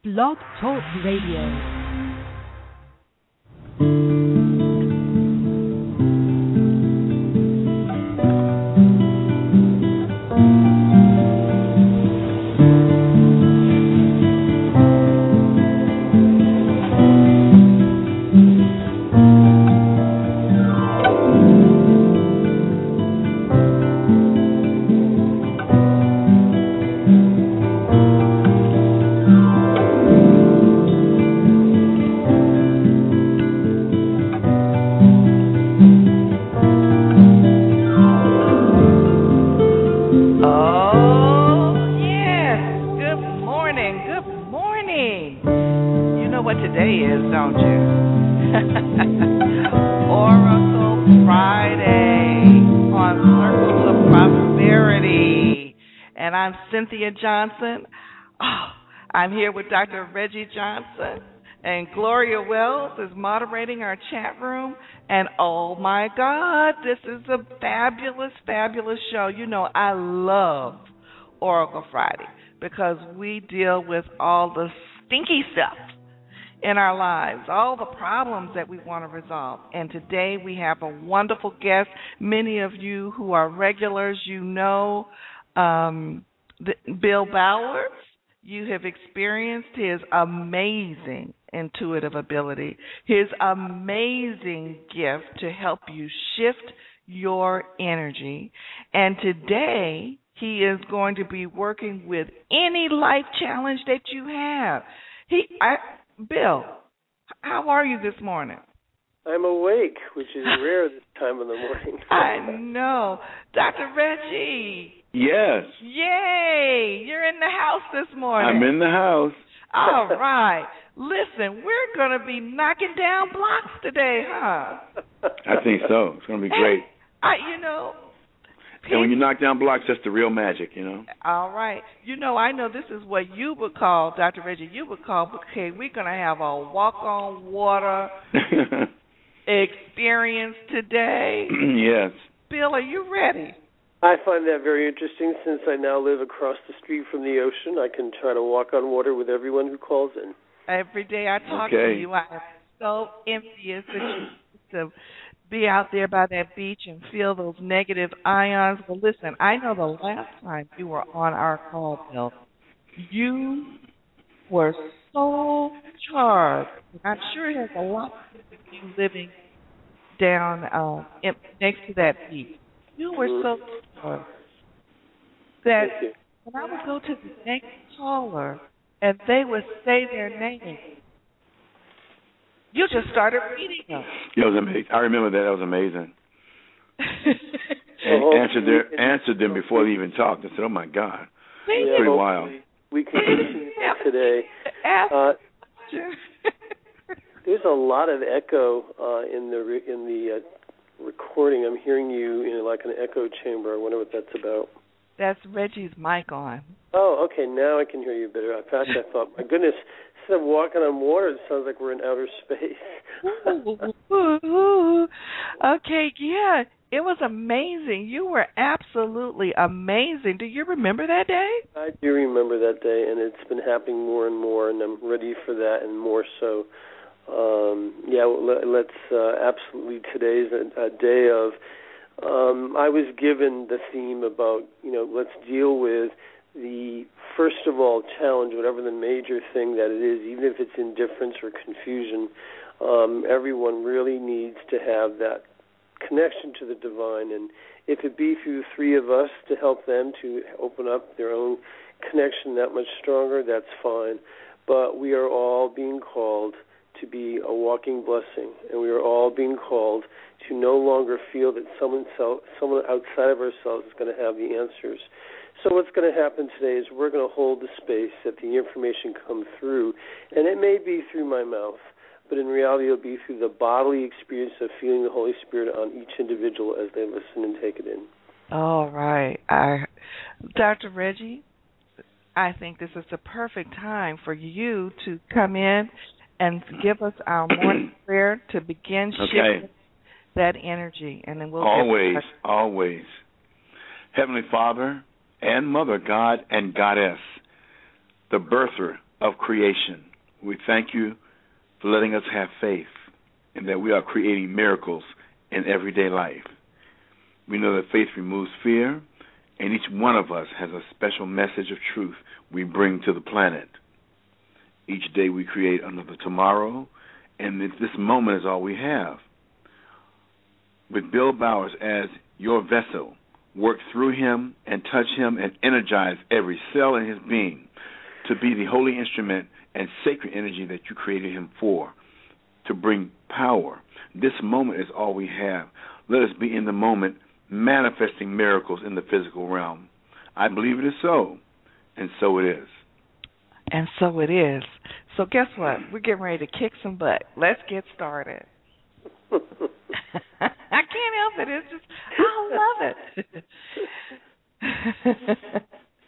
Blog Talk Radio. Cynthia Johnson. Oh, I'm here with Dr. Reggie Johnson, and Gloria Wells is moderating our chat room. And oh my God, this is a fabulous, fabulous show. You know, I love Oracle Friday because we deal with all the stinky stuff in our lives, all the problems that we want to resolve. And today we have a wonderful guest. Many of you who are regulars, you know, Bill Bowers. You have experienced his amazing intuitive ability, his amazing gift to help you shift your energy. And today he is going to be working with any life challenge that you have. Bill, how are you this morning? I'm awake, which is rare this time of the morning. I know. Dr. Reggie. Yes. Yay! You're in the house this morning. I'm in the house. All right. Listen, we're going to be knocking down blocks today, huh? I think so. It's going to be great. And when you knock down blocks, that's the real magic, you know. All right. I know this is what you would call, Dr. Reggie, okay, we're going to have a walk-on-water experience today. Yes. Bill, are you ready? I find that very interesting. Since I now live across the street from the ocean, I can try to walk on water with everyone who calls in. Every day I talk to you, I am so envious that you to be out there by that beach and feel those negative ions. Well, listen, I know the last time you were on our call, Bill, you were so charged. I'm sure it has a lot to do with you living down next to that beach. You were so charged that when I would go to the next caller and they would say their name, you just started reading them. It was amazing. I remember that. That was amazing. And answered them before they even talked. I said, "Oh my God, it's pretty wild." We can continue today. There's a lot of echo in the recording. I'm hearing you in like an echo chamber. I wonder what that's about. That's Reggie's mic on. Oh, okay. Now I can hear you better. In fact, I thought, my goodness, instead of walking on water, it sounds like we're in outer space. Okay, yeah. It was amazing. You were absolutely amazing. Do you remember that day? I do remember that day, and it's been happening more and more, and I'm ready for that and more so. Let's absolutely, today's a day of, I was given the theme about, let's deal with the, first of all, challenge, whatever the major thing that it is, even if it's indifference or confusion. Everyone really needs to have that connection to the divine, and if it be through three of us to help them to open up their own connection that much stronger, that's fine. But we are all being called to be a walking blessing, and we are all being called to no longer feel that someone outside of ourselves is going to have the answers. So what's going to happen today is we're going to hold the space that the information come through, and it may be through my mouth, but in reality it'll be through the bodily experience of feeling the Holy Spirit on each individual as they listen and take it in. All right. Dr. Reggie, I think this is the perfect time for you to come in and give us our morning prayer to begin shifting that energy, and then we'll always. Heavenly Father and Mother God and Goddess, the birther of creation. We thank you for letting us have faith and that we are creating miracles in everyday life. We know that faith removes fear, and each one of us has a special message of truth we bring to the planet. Each day we create another tomorrow, and this moment is all we have. With Bill Bowers as your vessel, work through him and touch him and energize every cell in his being to be the holy instrument and sacred energy that you created him for, to bring power. This moment is all we have. Let us be in the moment, manifesting miracles in the physical realm. I believe it is so, and so it is. And so it is. So guess what? We're getting ready to kick some butt. Let's get started. I can't help it. It's just, I love it.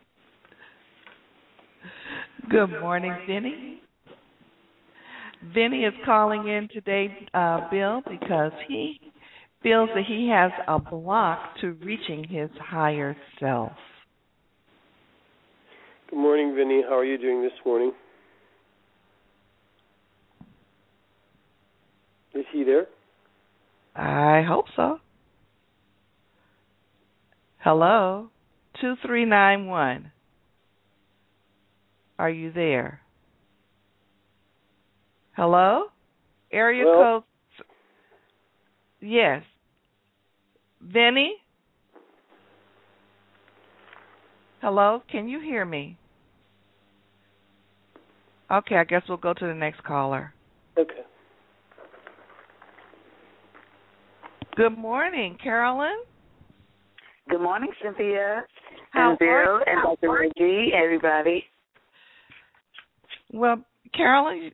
Good morning, Vinny. Vinny is calling in today, Bill, because he feels that he has a block to reaching his higher self. Good morning, Vinny. How are you doing this morning? Is he there? I hope so. Hello, 2391. Are you there? Hello? Area code. Yes. Vinny? Hello? Can you hear me? Okay, I guess we'll go to the next caller. Okay. Good morning, Carolyn. Good morning, Cynthia. How and Bill and Dr. Reggie, everybody. Well, Carolyn,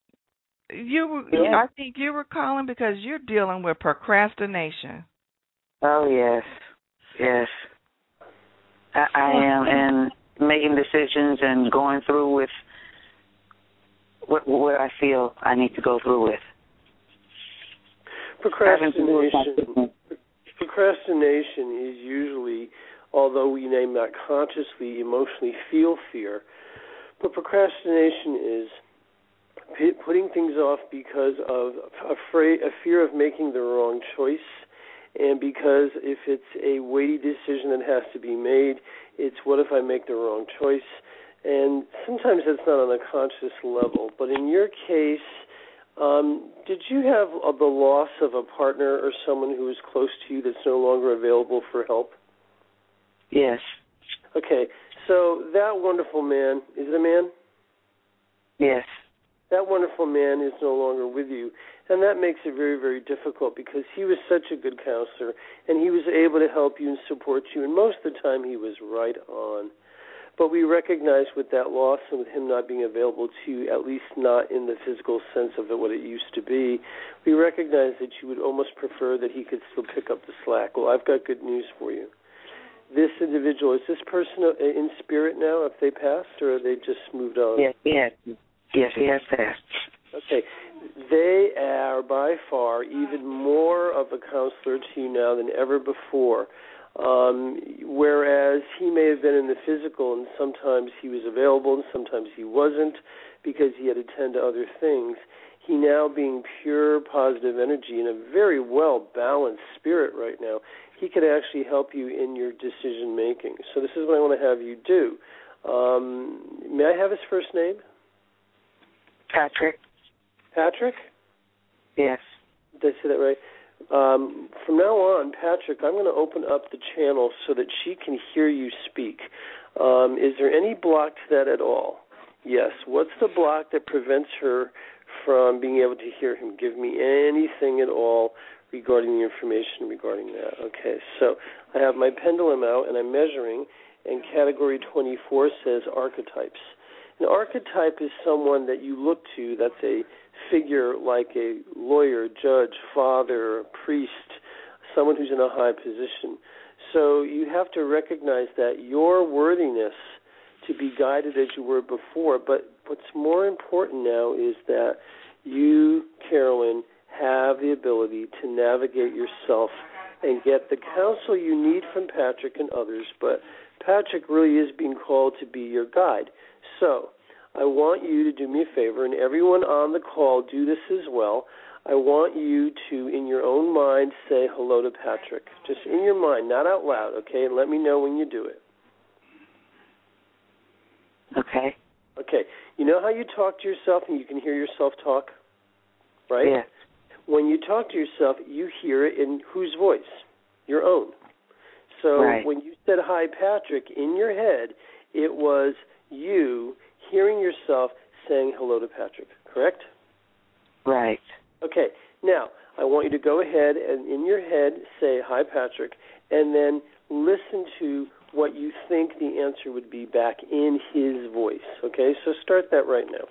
I think you were calling because you're dealing with procrastination. Oh, yes. Yes. I am, and making decisions and going through with what I feel I need to go through with. Procrastination is usually, although we may not consciously, emotionally feel fear, but procrastination is putting things off because of a fear of making the wrong choice, and because if it's a weighty decision that has to be made, it's what if I make the wrong choice? And sometimes that's not on a conscious level. But in your case, did you have the loss of a partner or someone who was close to you that's no longer available for help? Yes. Okay, so that wonderful man, is it a man? Yes. That wonderful man is no longer with you, and that makes it very, very difficult because he was such a good counselor, and he was able to help you and support you, and most of the time he was right on. But we recognize with that loss and with him not being available to you, at least not in the physical sense of what it used to be, we recognize that you would almost prefer that he could still pick up the slack. Well, I've got good news for you. This individual, is this person in spirit now, if they passed, or have they just moved on? Yes, he has passed. Okay. They are by far even more of a counselor to you now than ever before. Whereas he may have been in the physical and sometimes he was available and sometimes he wasn't because he had to tend to other things, he now being pure positive energy in a very well-balanced spirit right now, he could actually help you in your decision making. So this is what I want to have you do. May I have his first name? Patrick. Patrick? Yes. Did I say that right? From now on, Patrick, I'm going to open up the channel so that she can hear you speak. Is there any block to that at all? Yes. What's the block that prevents her from being able to hear him? Give me anything at all regarding the information regarding that. Okay, so I have my pendulum out and I'm measuring, and category 24 says archetypes. An archetype is someone that you look to that's a figure like a lawyer, judge, father, priest, someone who's in a high position. So you have to recognize that your worthiness to be guided as you were before, but what's more important now is that you, Carolyn, have the ability to navigate yourself and get the counsel you need from Patrick and others, but Patrick really is being called to be your guide. So I want you to do me a favor, and everyone on the call do this as well. I want you to, in your own mind, say hello to Patrick. Just in your mind, not out loud, okay? And let me know when you do it. Okay. Okay. You know how you talk to yourself and you can hear yourself talk? Right? Yes. When you talk to yourself, you hear it in whose voice? Your own. So when you said, hi, Patrick, in your head, it was you hearing yourself saying hello to Patrick, correct? Right. Okay. Now, I want you to go ahead and in your head say, hi, Patrick, and then listen to what you think the answer would be back in his voice. Okay? So start that right now.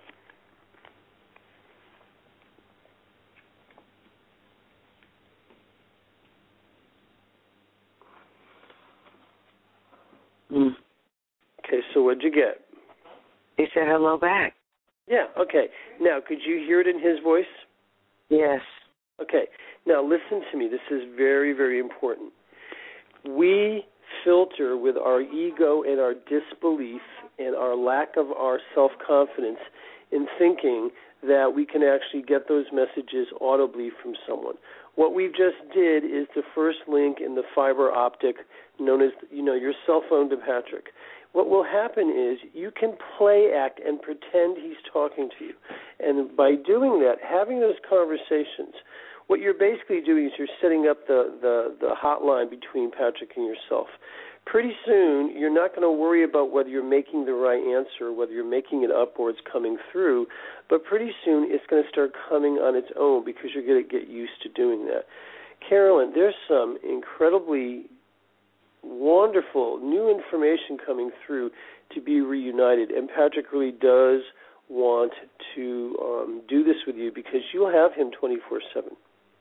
Okay, so what'd you get? He said hello back. Yeah, okay. Now, could you hear it in his voice? Yes. Okay. Now, listen to me. This is very, very important. We filter with our ego and our disbelief and our lack of our self-confidence in thinking that we can actually get those messages audibly from someone. What we just did is the first link in the fiber optic known as, your cell phone to Patrick. What will happen is you can play act and pretend he's talking to you. And by doing that, having those conversations, what you're basically doing is you're setting up the hotline between Patrick and yourself. Pretty soon, you're not going to worry about whether you're making the right answer, whether you're making it up or it's coming through, but pretty soon it's going to start coming on its own because you're going to get used to doing that. Carolyn, there's some incredibly wonderful new information coming through to be reunited, and Patrick really does want to do this with you because you'll have him 24/7.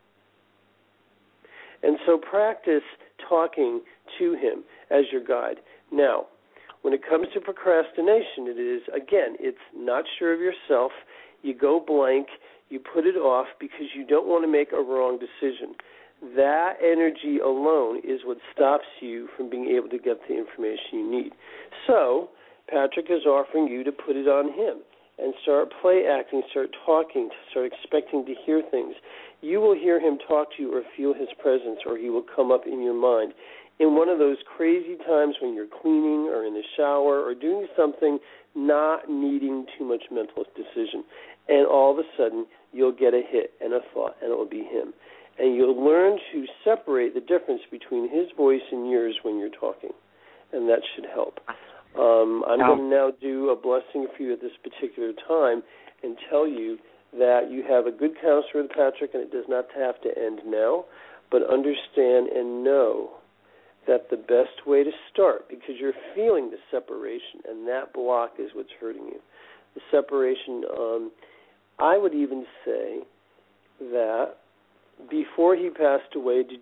And so practice talking to him as your guide. Now, when it comes to procrastination, it is, again, it's not sure of yourself. You go blank. You put it off because you don't want to make a wrong decision. That energy alone is what stops you from being able to get the information you need. So Patrick is offering you to put it on him and start play acting, start talking, start expecting to hear things. You will hear him talk to you or feel his presence, or he will come up in your mind in one of those crazy times when you're cleaning or in the shower or doing something not needing too much mental decision. And all of a sudden, you'll get a hit and a thought, and it will be him. And you'll learn to separate the difference between his voice and yours when you're talking, and that should help. I'm going to now do a blessing for you at this particular time and tell you that you have a good counselor with Patrick, and it does not have to end now, but understand and know that the best way to start, because you're feeling the separation, and that block is what's hurting you. The separation, I would even say that before he passed away, did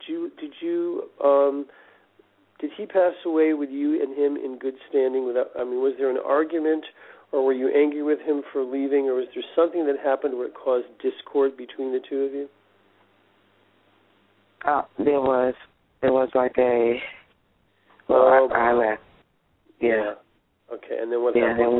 he pass away with you and him in good standing? Was there an argument, or were you angry with him for leaving, or was there something that happened where it caused discord between the two of you? There was like a. I left. Yeah. Okay, and then what happened?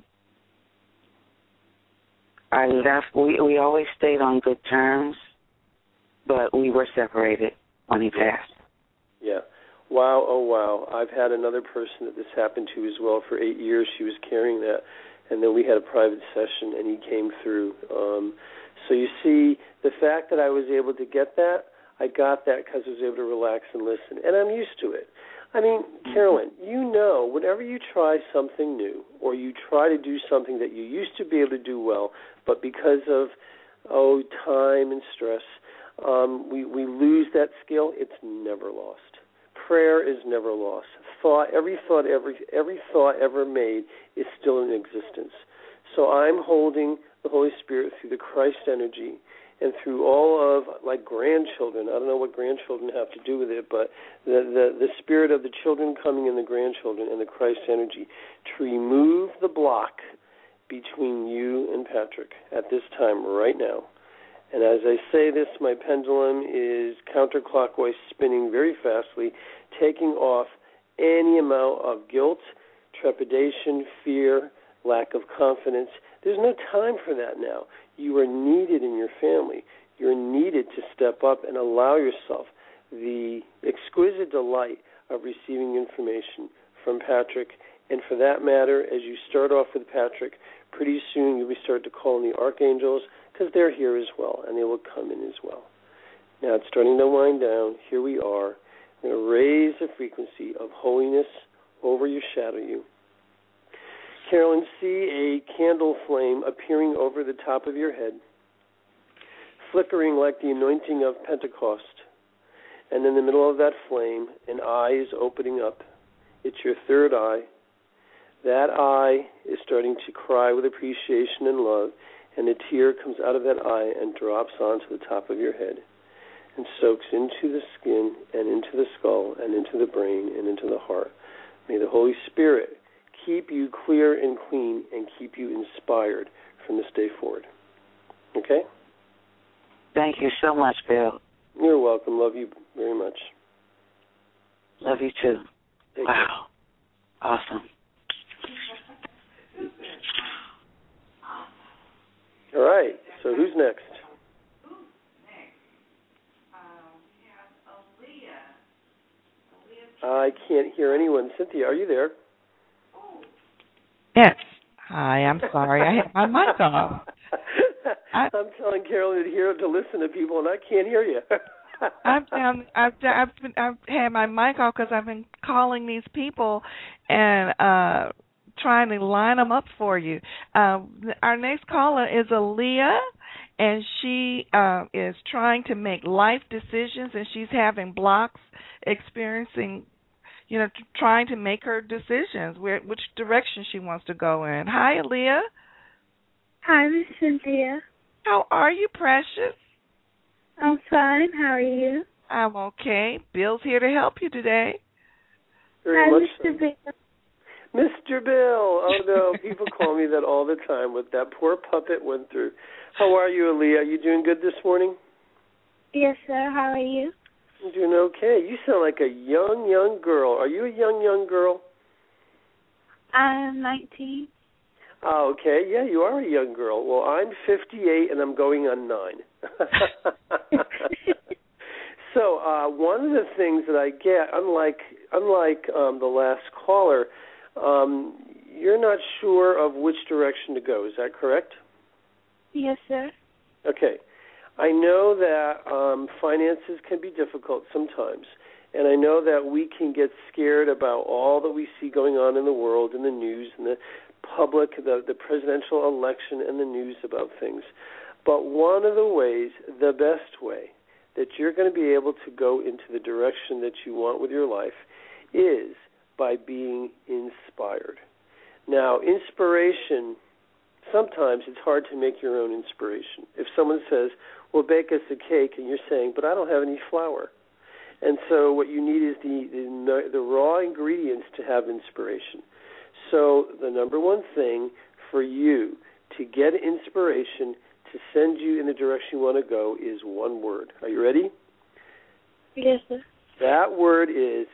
I left. We always stayed on good terms, but we were separated when he passed. Yeah. Wow, oh wow. I've had another person that this happened to as well. For 8 years she was carrying that, and then we had a private session and he came through. So you see, the fact that I was able to get that, I got that because I was able to relax and listen, and I'm used to it. I mean, Carolyn, whenever you try something new or you try to do something that you used to be able to do well, but because of, time and stress, we lose that skill, it's never lost. Prayer is never lost. Every thought ever made is still in existence. So I'm holding the Holy Spirit through the Christ energy and through all of, like grandchildren. I don't know what grandchildren have to do with it, but the spirit of the children coming and the grandchildren and the Christ energy to remove the block between you and Patrick at this time right now. And as I say this, my pendulum is counterclockwise spinning very fastly, taking off any amount of guilt, trepidation, fear, lack of confidence. There's no time for that now. You are needed in your family. You're needed to step up and allow yourself the exquisite delight of receiving information from Patrick. And for that matter, as you start off with Patrick, pretty soon you'll be starting to call in the archangels, because they're here as well, and they will come in as well. Now it's starting to wind down. Here we are. I'm going to raise the frequency of holiness over your shadow you. Carolyn, see a candle flame appearing over the top of your head, flickering like the anointing of Pentecost. And in the middle of that flame, an eye is opening up. It's your third eye. That eye is starting to cry with appreciation and love, and a tear comes out of that eye and drops onto the top of your head and soaks into the skin and into the skull and into the brain and into the heart. May the Holy Spirit keep you clear and clean and keep you inspired from this day forward. Okay? Thank you so much, Bill. You're welcome. Love you very much. Love you too. Take wow. Care. Awesome. All right. So who's next? I can't hear anyone. Cynthia, are you there? Yes. Hi, I'm sorry. I had my mic off. I'm telling Carolyn to listen to people, and I can't hear you. I've had my mic off because I've been calling these people and trying to line them up for you. Our next caller is Aaliyah, and she is trying to make life decisions, and she's having blocks, experiencing, trying to make her decisions, which direction she wants to go in. Hi, Aaliyah. Hi, Miss Cynthia. How are you, precious? I'm fine. How are you? I'm okay. Bill's here to help you today. Very Hi, much Mr. so. Bill. Mr. Bill. Oh, no. People call me that all the time. What that poor puppet went through. How are you, Aaliyah? Are you doing good this morning? Yes, sir. How are you? I'm doing okay. You sound like a young girl. Are you a young girl? I'm 19. Oh, okay. Yeah, you are a young girl. Well, I'm 58, and I'm going on 9. So one of the things that I get, unlike the last caller, you're not sure of which direction to go. Is that correct? Yes, sir. Okay. I know that finances can be difficult sometimes, and I know that we can get scared about all that we see going on in the world, in the news, and the public, the presidential election, and the news about things. But one of the ways, the best way, that you're going to be able to go into the direction that you want with your life is by being inspired. Now, inspiration, sometimes it's hard to make your own inspiration. If someone says, well, bake us a cake, and you're saying, but I don't have any flour. And so what you need is the raw ingredients to have inspiration. So the number one thing for you to get inspiration to send you in the direction you want to go is one word. Are you ready? Yes, sir. That word is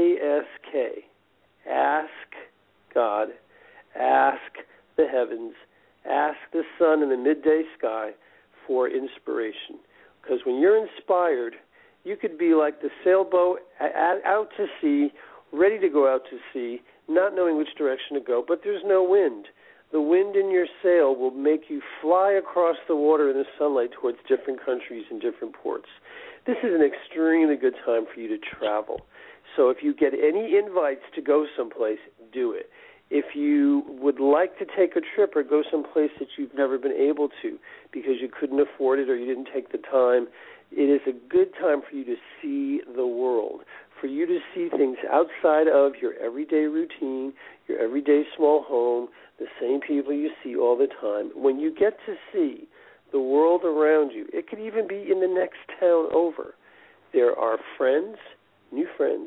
ASK. Ask God. Ask the heavens. Ask the sun in the midday sky for inspiration. Because when you're inspired, you could be like the sailboat out to sea, ready to go out to sea, not knowing which direction to go, but there's no wind. The wind in your sail will make you fly across the water in the sunlight towards different countries and different ports. This is an extremely good time for you to travel. So if you get any invites to go someplace, do it. If you would like to take a trip or go someplace that you've never been able to because you couldn't afford it or you didn't take the time, it is a good time for you to see the world, for you to see things outside of your everyday routine, your everyday small home, the same people you see all the time. When you get to see the world around you, it could even be in the next town over. There are friends, new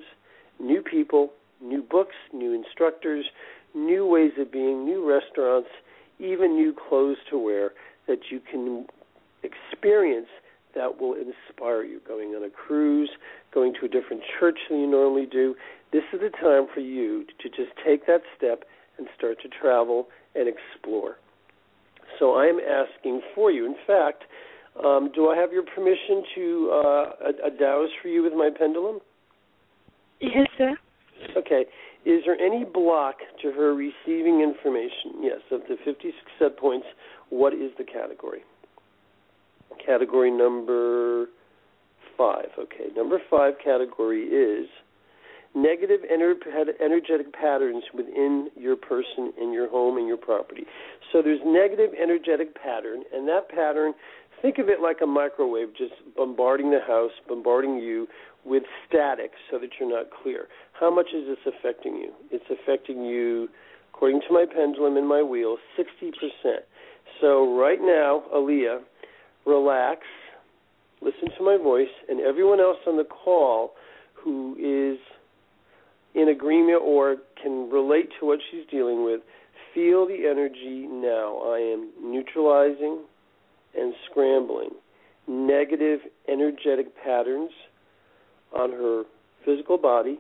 people, new books, new instructors, new ways of being, new restaurants, even new clothes to wear that you can experience that will inspire you. Going on a cruise, going to a different church than you normally do. This is the time for you to just take that step and start to travel and explore. So I am asking for you. In fact, do I have your permission to a douse for you with my pendulum? Yes, sir. Okay. Is there any block to her receiving information? Yes, of the 56 set points, what is the category? Category number 5. Okay, number 5 category is negative energetic patterns within your person, in your home, and your property. So there's negative energetic pattern, and that pattern, think of it like a microwave just bombarding the house, bombarding you with static so that you're not clear. How much is this affecting you? It's affecting you, according to my pendulum and my wheel, 60%. So right now, Aaliyah, relax, listen to my voice, and everyone else on the call who is in agreement or can relate to what she's dealing with, feel the energy now. I am neutralizing and scrambling negative energetic patterns on her physical body,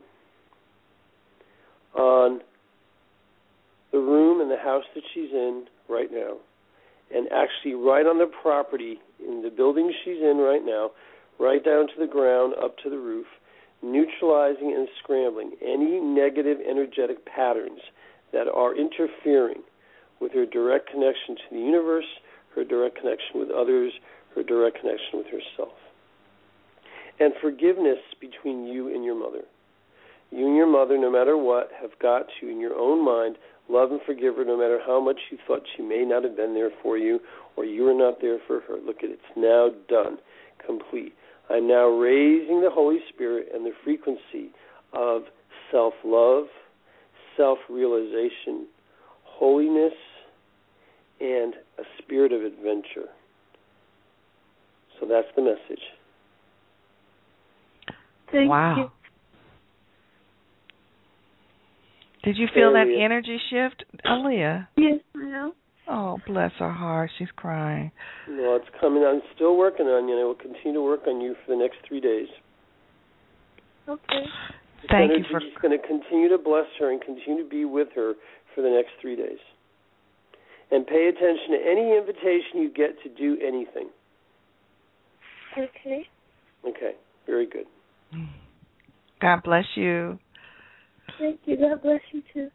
on the room and the house that she's in right now, and actually right on the property, in the building she's in right now, right down to the ground, up to the roof, neutralizing and scrambling any negative energetic patterns that are interfering with her direct connection to the universe, her direct connection with others, her direct connection with herself. And forgiveness between you and your mother. You and your mother, no matter what, have got to, in your own mind, love and forgive her no matter how much you thought she may not have been there for you or you were not there for her. Look at it. It's now done, complete. I'm now raising the Holy Spirit and the frequency of self-love, self-realization, holiness, and a spirit of adventure. So that's the message. Thank wow. you. Did you feel that energy shift, Aaliyah? Yes, ma'am. Oh, bless her heart. She's crying. Well, it's coming. I'm still working on you, and I will continue to work on you for the next 3 days. Okay. Thank you for... He's going to continue to bless her and continue to be with her for the next 3 days. And pay attention to any invitation you get to do anything. Okay. Okay. Very good. God bless you. Thank you. God bless you, too.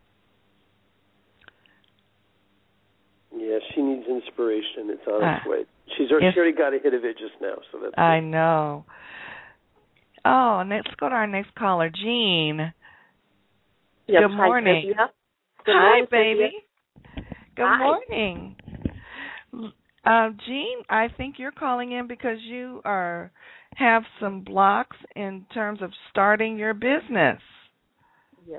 Yeah, she needs inspiration. It's on its way. She already got a hit of it just now, so that's I good. know. Oh, let's go to our next caller, Jean. Yes, good morning. Hi, baby. Good Hi. morning. Jean, I think you're calling in because you have some blocks in terms of starting your business. Yes.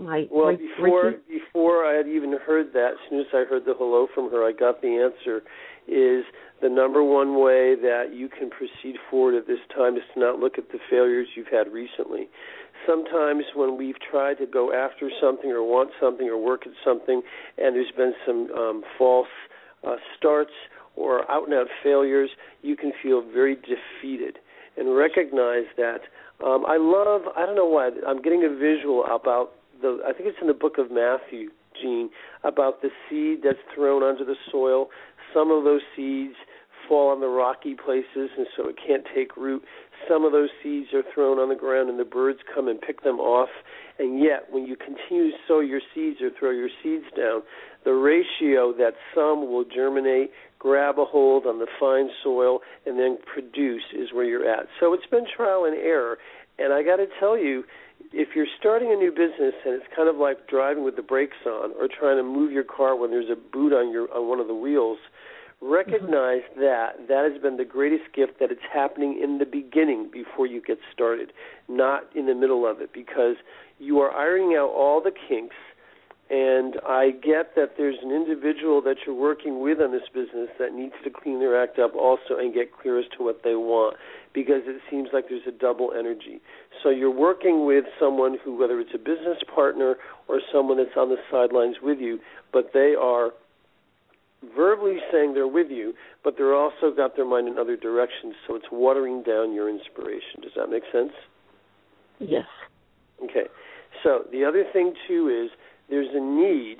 Before I had even heard that, as soon as I heard the hello from her, I got the answer. Is the number one way that you can proceed forward at this time is to not look at the failures you've had recently. Sometimes when we've tried to go after something or want something or work at something and there's been some false starts or out-and-out failures, you can feel very defeated. And recognize that. I don't know why, I'm getting a visual about I think it's in the book of Matthew, Gene, about the seed that's thrown onto the soil. Some of those seeds fall on the rocky places, and so it can't take root. Some of those seeds are thrown on the ground, and the birds come and pick them off. And yet, when you continue to sow your seeds or throw your seeds down, the ratio that some will germinate, grab a hold on the fine soil, and then produce is where you're at. So it's been trial and error. And I got to tell you, if you're starting a new business and it's kind of like driving with the brakes on or trying to move your car when there's a boot on one of the wheels, recognize that has been the greatest gift, that it's happening in the beginning before you get started, not in the middle of it, because you are ironing out all the kinks. And I get that there's an individual that you're working with on this business that needs to clean their act up also and get clear as to what they want, because it seems like there's a double energy. So you're working with someone who, whether it's a business partner or someone that's on the sidelines with you, but they are verbally saying they're with you, but they're also got their mind in other directions, so it's watering down your inspiration. Does that make sense? Yes. Okay. So the other thing, too, is there's a need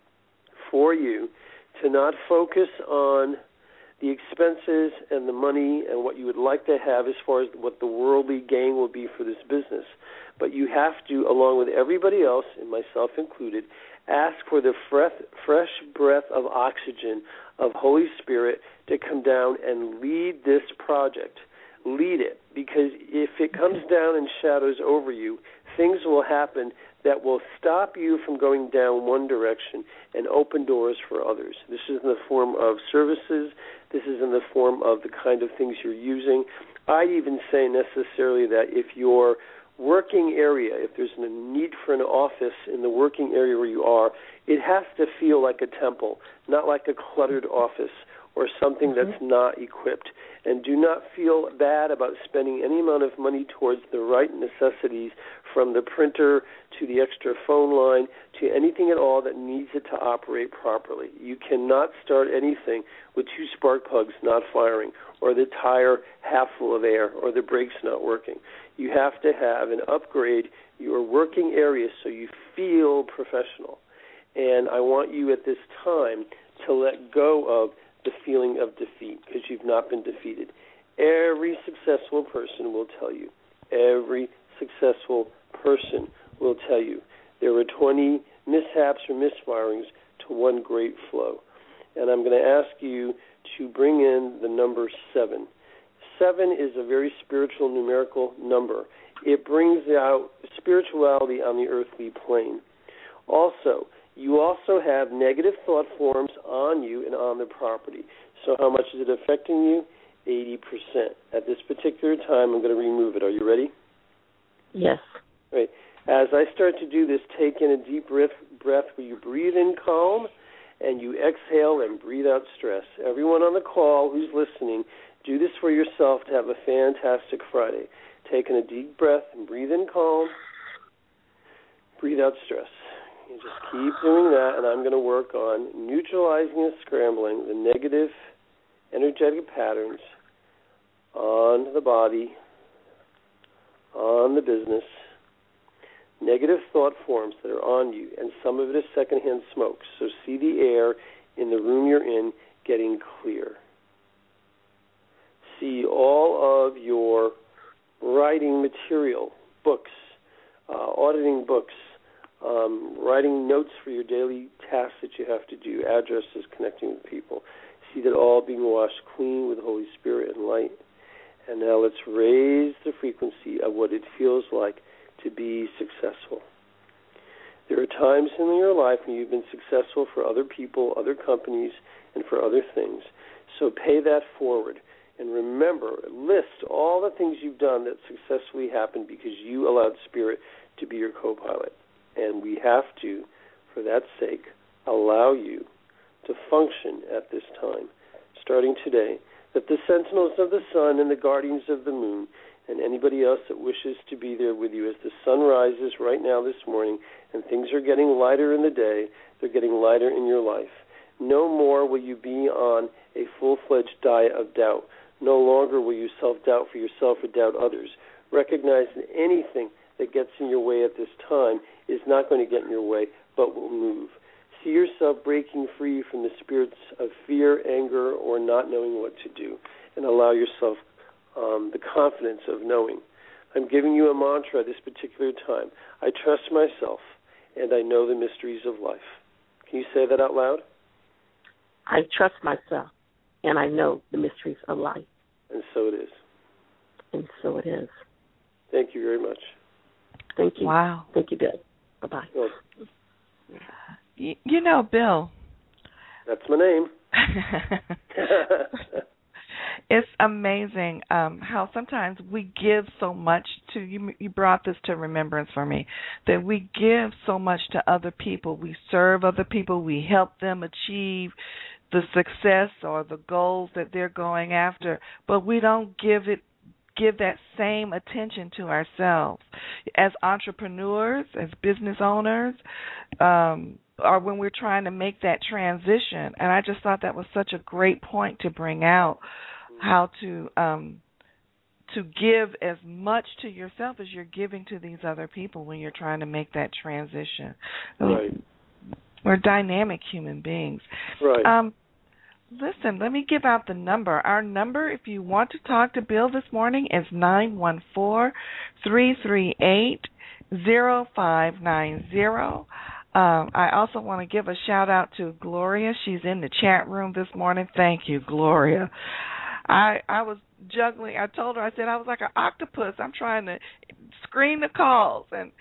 for you to not focus on the expenses and the money and what you would like to have as far as what the worldly gain will be for this business. But you have to, along with everybody else, and myself included, ask for the fresh breath of oxygen of Holy Spirit to come down and lead this project. Lead it, because if it comes down and shadows over you, things will happen that will stop you from going down one direction and open doors for others. This is in the form of services. This is in the form of the kind of things you're using. I'd even say necessarily that if your working area, if there's a need for an office in the working area where you are, it has to feel like a temple, not like a cluttered office or something that's not equipped. And do not feel bad about spending any amount of money towards the right necessities, from the printer to the extra phone line to anything at all that needs it to operate properly. You cannot start anything with 2 spark plugs not firing, or the tire half full of air, or the brakes not working. You have to have and upgrade your working area so you feel professional. And I want you at this time to let go of the feeling of defeat, because you've not been defeated. Every successful person will tell you. Every successful person will tell you. There were 20 mishaps or misfirings to one great flow. And I'm going to ask you to bring in the number 7. 7 is a very spiritual numerical number. It brings out spirituality on the earthly plane. Also, you also have negative thought forms on you and on the property. So how much is it affecting you? 80%. At this particular time, I'm going to remove it. Are you ready? Yes. Right. As I start to do this, take in a deep breath where you breathe in calm and you exhale and breathe out stress. Everyone on the call who's listening, do this for yourself to have a fantastic Friday. Take in a deep breath and breathe in calm, breathe out stress. You just keep doing that, and I'm going to work on neutralizing and scrambling the negative energetic patterns on the body, on the business, negative thought forms that are on you, and some of it is secondhand smoke. So see the air in the room you're in getting clear. See all of your writing material, books, auditing books, writing notes for your daily tasks that you have to do, addresses, connecting with people. See that all being washed clean with the Holy Spirit and light. And now let's raise the frequency of what it feels like to be successful. There are times in your life when you've been successful for other people, other companies, and for other things. So pay that forward. And remember, list all the things you've done that successfully happened because you allowed Spirit to be your co-pilot. And we have to, for that sake, allow you to function at this time, starting today, that the sentinels of the sun and the guardians of the moon and anybody else that wishes to be there with you as the sun rises right now this morning and things are getting lighter in the day, they're getting lighter in your life. No more will you be on a full-fledged diet of doubt. No longer will you self-doubt for yourself or doubt others. Recognize that anything that gets in your way at this time is not going to get in your way, but will move. See yourself breaking free from the spirits of fear, anger, or not knowing what to do, and allow yourself the confidence of knowing. I'm giving you a mantra this particular time. I trust myself, and I know the mysteries of life. Can you say that out loud? I trust myself, and I know the mysteries of life. And so it is. And so it is. Thank you very much. Thank you. Wow. Thank you, Bill. Bye-bye. Well, you know, Bill. That's my name. It's amazing how sometimes we give so much to you. You brought this to remembrance for me, that we give so much to other people. We serve other people. We help them achieve the success or the goals that they're going after, but we don't give that same attention to ourselves as entrepreneurs, as business owners, or when we're trying to make that transition. And I just thought that was such a great point to bring out, how to give as much to yourself as you're giving to these other people when you're trying to make that transition. Right. We're dynamic human beings. Right. Listen, let me give out the number. Our number, if you want to talk to Bill this morning, is 914-338-0590. I also want to give a shout-out to Gloria. She's in the chat room this morning. Thank you, Gloria. I was juggling. I told her, I said I was like an octopus. I'm trying to screen the calls and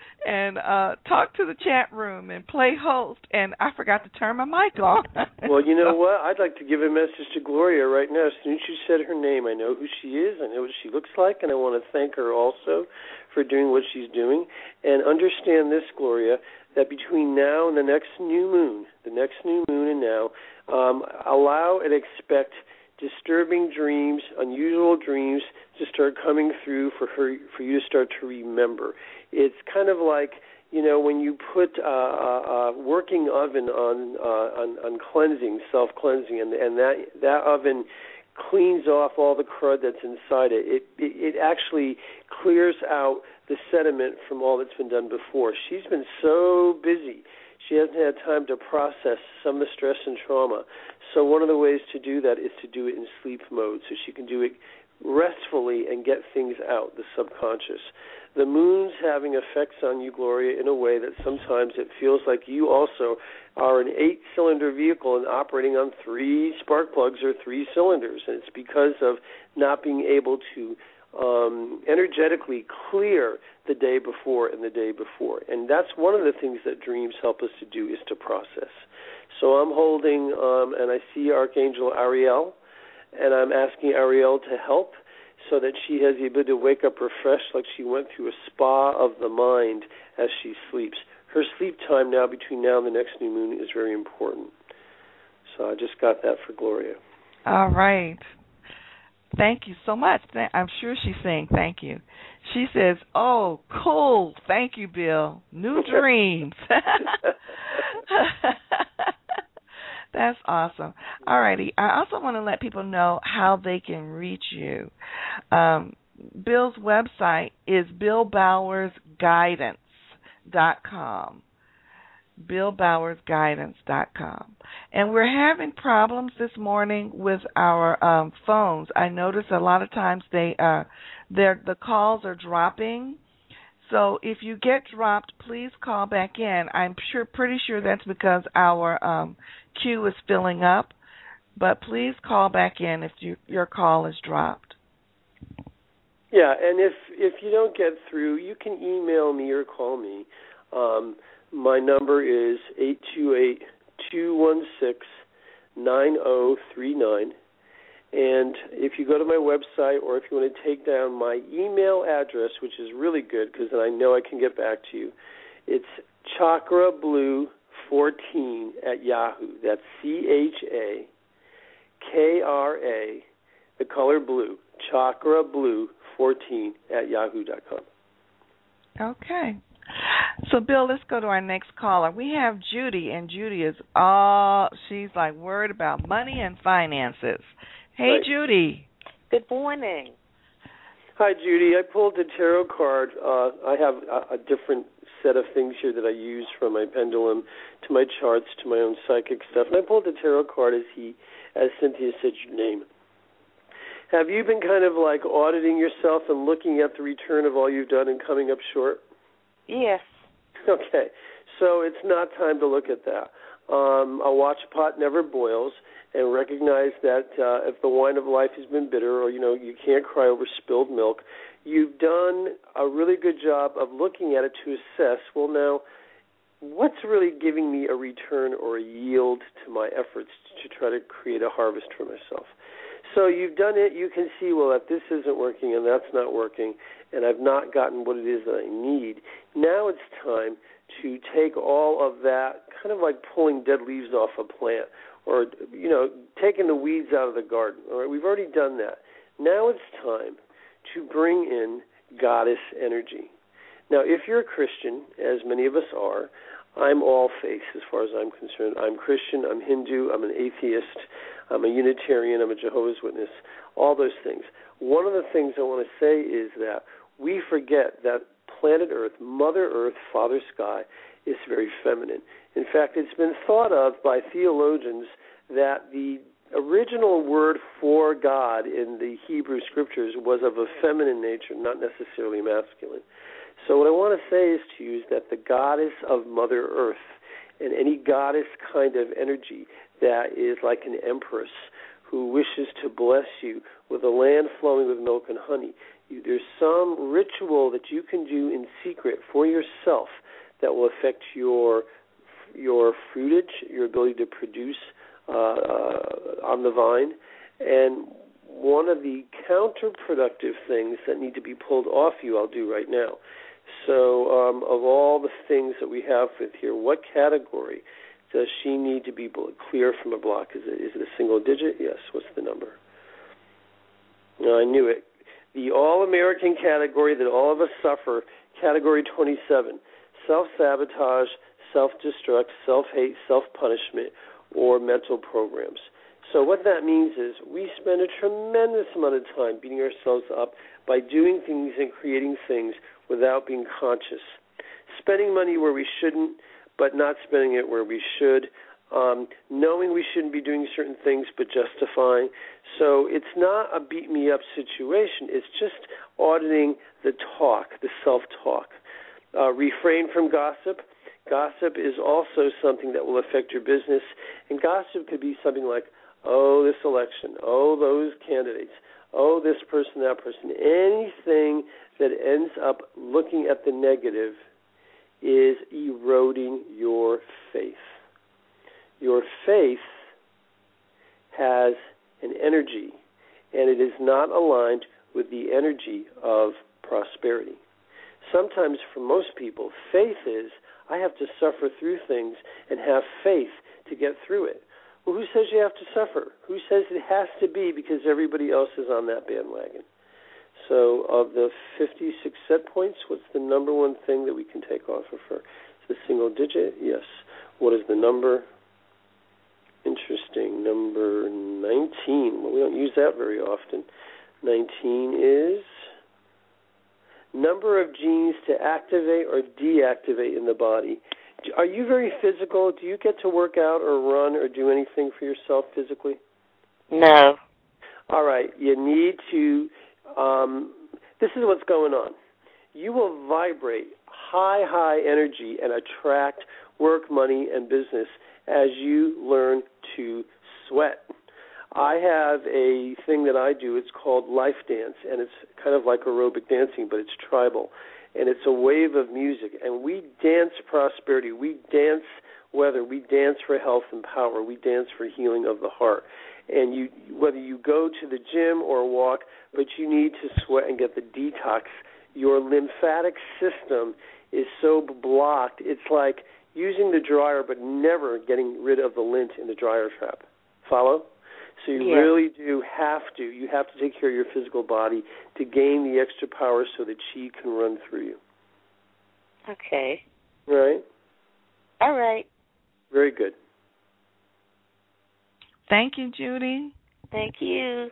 talk to the chat room and play host, and I forgot to turn my mic on. Well, you know what? I'd like to give a message to Gloria right now. As soon as you said her name, I know who she is, I know what she looks like, and I want to thank her also for doing what she's doing. And understand this, Gloria, that between now and the next new moon and now, allow and expect disturbing dreams, unusual dreams to start coming through for you to start to remember. It's kind of like, when you put a working oven on cleansing, self-cleansing, and that oven cleans off all the crud that's inside it. It actually clears out the sediment from all that's been done before. She's been so busy. She hasn't had time to process some of the stress and trauma. So one of the ways to do that is to do it in sleep mode, so she can do it restfully and get things out, the subconscious. The moon's having effects on you, Gloria, in a way that sometimes it feels like you also are an 8-cylinder vehicle and operating on 3 spark plugs or 3 cylinders. And it's because of not being able to energetically clear the day before and the day before. And that's one of the things that dreams help us to do, is to process. So I'm holding, and I see Archangel Ariel, and I'm asking Ariel to help so that she has the ability to wake up refreshed, like she went through a spa of the mind as she sleeps. Her sleep time now, between now and the next new moon, is very important. So I just got that for Gloria. All right. Thank you so much. I'm sure she's saying thank you. She says, oh, cool. Thank you, Bill. New dreams. That's awesome. All righty. I also want to let people know how they can reach you. Bill's website is BillBowersGuidance.com. BillBowersGuidance.com. And we're having problems this morning with our phones. I notice a lot of times the calls are dropping. So if you get dropped, please call back in. I'm pretty sure that's because our queue is filling up. But please call back in if your call is dropped. Yeah, and if you don't get through, you can email me or call me. My number is 828-216-9039. And if you go to my website, or if you want to take down my email address, which is really good because then I know I can get back to you, it's chakrablue14@yahoo. That's CHAKRA, the color blue, chakrablue14@yahoo.com. Okay. So, Bill, let's go to our next caller. We have Judy, and Judy is she's like worried about money and finances. Hey, right. Judy. Good morning. Hi, Judy. I pulled the tarot card. I have a different set of things here that I use, from my pendulum to my charts to my own psychic stuff. And I pulled the tarot card as Cynthia said your name. Have you been kind of like auditing yourself and looking at the return of all you've done and coming up short? Yes. Okay. So it's not time to look at that. A watch pot never boils, and recognize that if the wine of life has been bitter, or, you can't cry over spilled milk, you've done a really good job of looking at it to assess, well, now, what's really giving me a return or a yield to my efforts to try to create a harvest for myself? So you've done it. You can see, well, that this isn't working and that's not working, and I've not gotten what it is that I need. Now it's time to take all of that, kind of like pulling dead leaves off a plant, or, taking the weeds out of the garden. All right, we've already done that. Now it's time to bring in goddess energy. Now, if you're a Christian, as many of us are, I'm all faiths as far as I'm concerned. I'm Christian, I'm Hindu, I'm an atheist, I'm a Unitarian, I'm a Jehovah's Witness, all those things. One of the things I want to say is that we forget that planet Earth, Mother Earth, Father Sky, is very feminine. In fact, it's been thought of by theologians that the original word for God in the Hebrew Scriptures was of a feminine nature, not necessarily masculine. So what I want to say is to you is that the goddess of Mother Earth and any goddess kind of energy that is like an empress who wishes to bless you with a land flowing with milk and honey, there's some ritual that you can do in secret for yourself that will affect your fruitage, your ability to produce on the vine. And one of the counterproductive things that need to be pulled off you, I'll do right now. So of all the things that we have with here, what category does she need to be clear from a block? Is it a single digit? Yes. What's the number? No, I knew it. The all-American category that all of us suffer, category 27, self-sabotage, self-destruct, self-hate, self-punishment, or mental programs. So what that means is we spend a tremendous amount of time beating ourselves up by doing things and creating things without being conscious. Spending money where we shouldn't, but not spending it where we should. Knowing we shouldn't be doing certain things, but justifying. So it's not a beat-me-up situation. It's just auditing the talk, the self-talk. Refrain from gossip. Gossip is also something that will affect your business. And gossip could be something like, oh, this election, oh, those candidates, oh, this person, that person. Anything that ends up looking at the negative is eroding your faith. Your faith has an energy, and it is not aligned with the energy of prosperity. Sometimes for most people, faith is, I have to suffer through things and have faith to get through it. Well, who says you have to suffer? Who says it has to be because everybody else is on that bandwagon? So of the 56 set points, what's the number one thing that we can take off of her? Is it a single digit? Yes. What is the number? Interesting. Number 19. Well, we don't use that very often. 19 is number of genes to activate or deactivate in the body. Are you very physical? Do you get to work out or run or do anything for yourself physically? No. All right. You need to, this is what's going on. You will vibrate high energy and attract work, money, and business as you learn to sweat. I have a thing that I do. It's called Life Dance, and it's kind of like aerobic dancing, but it's tribal. And it's a wave of music. And we dance prosperity. We dance weather. We dance for health and power. We dance for healing of the heart. And whether you go to the gym or walk, but you need to sweat and get the detox. Your lymphatic system is so blocked. It's like using the dryer but never getting rid of the lint in the dryer trap. Follow? So you really do have to. You have to take care of your physical body to gain the extra power so that chi can run through you. Okay. Right? All right. Very good. Thank you, Judy. Thank you.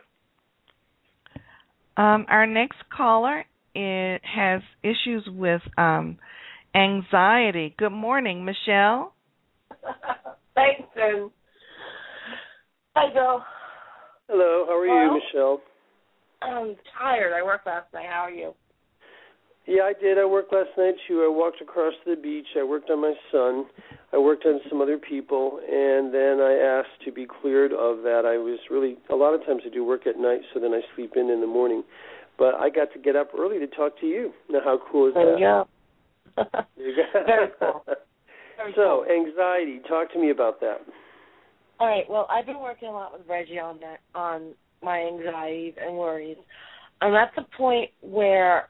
Our next caller has issues with anxiety. Good morning, Michelle. Thanks, and hi, Bill. Hello, how are you, Michelle? I'm tired. I worked last night. How are you? Yeah, I did. I worked last night, too. I walked across the beach. I worked on my son. I worked on some other people, and then I asked to be cleared of that. I was really, a lot of times I do work at night, so then I sleep in the morning. But I got to get up early to talk to you. Now, how cool is that? There you go. There you go. Very cool. Very so, cool. anxiety. Talk to me about that. All right. Well, I've been working a lot with Reggie on that, on my anxieties and worries. I'm at the point where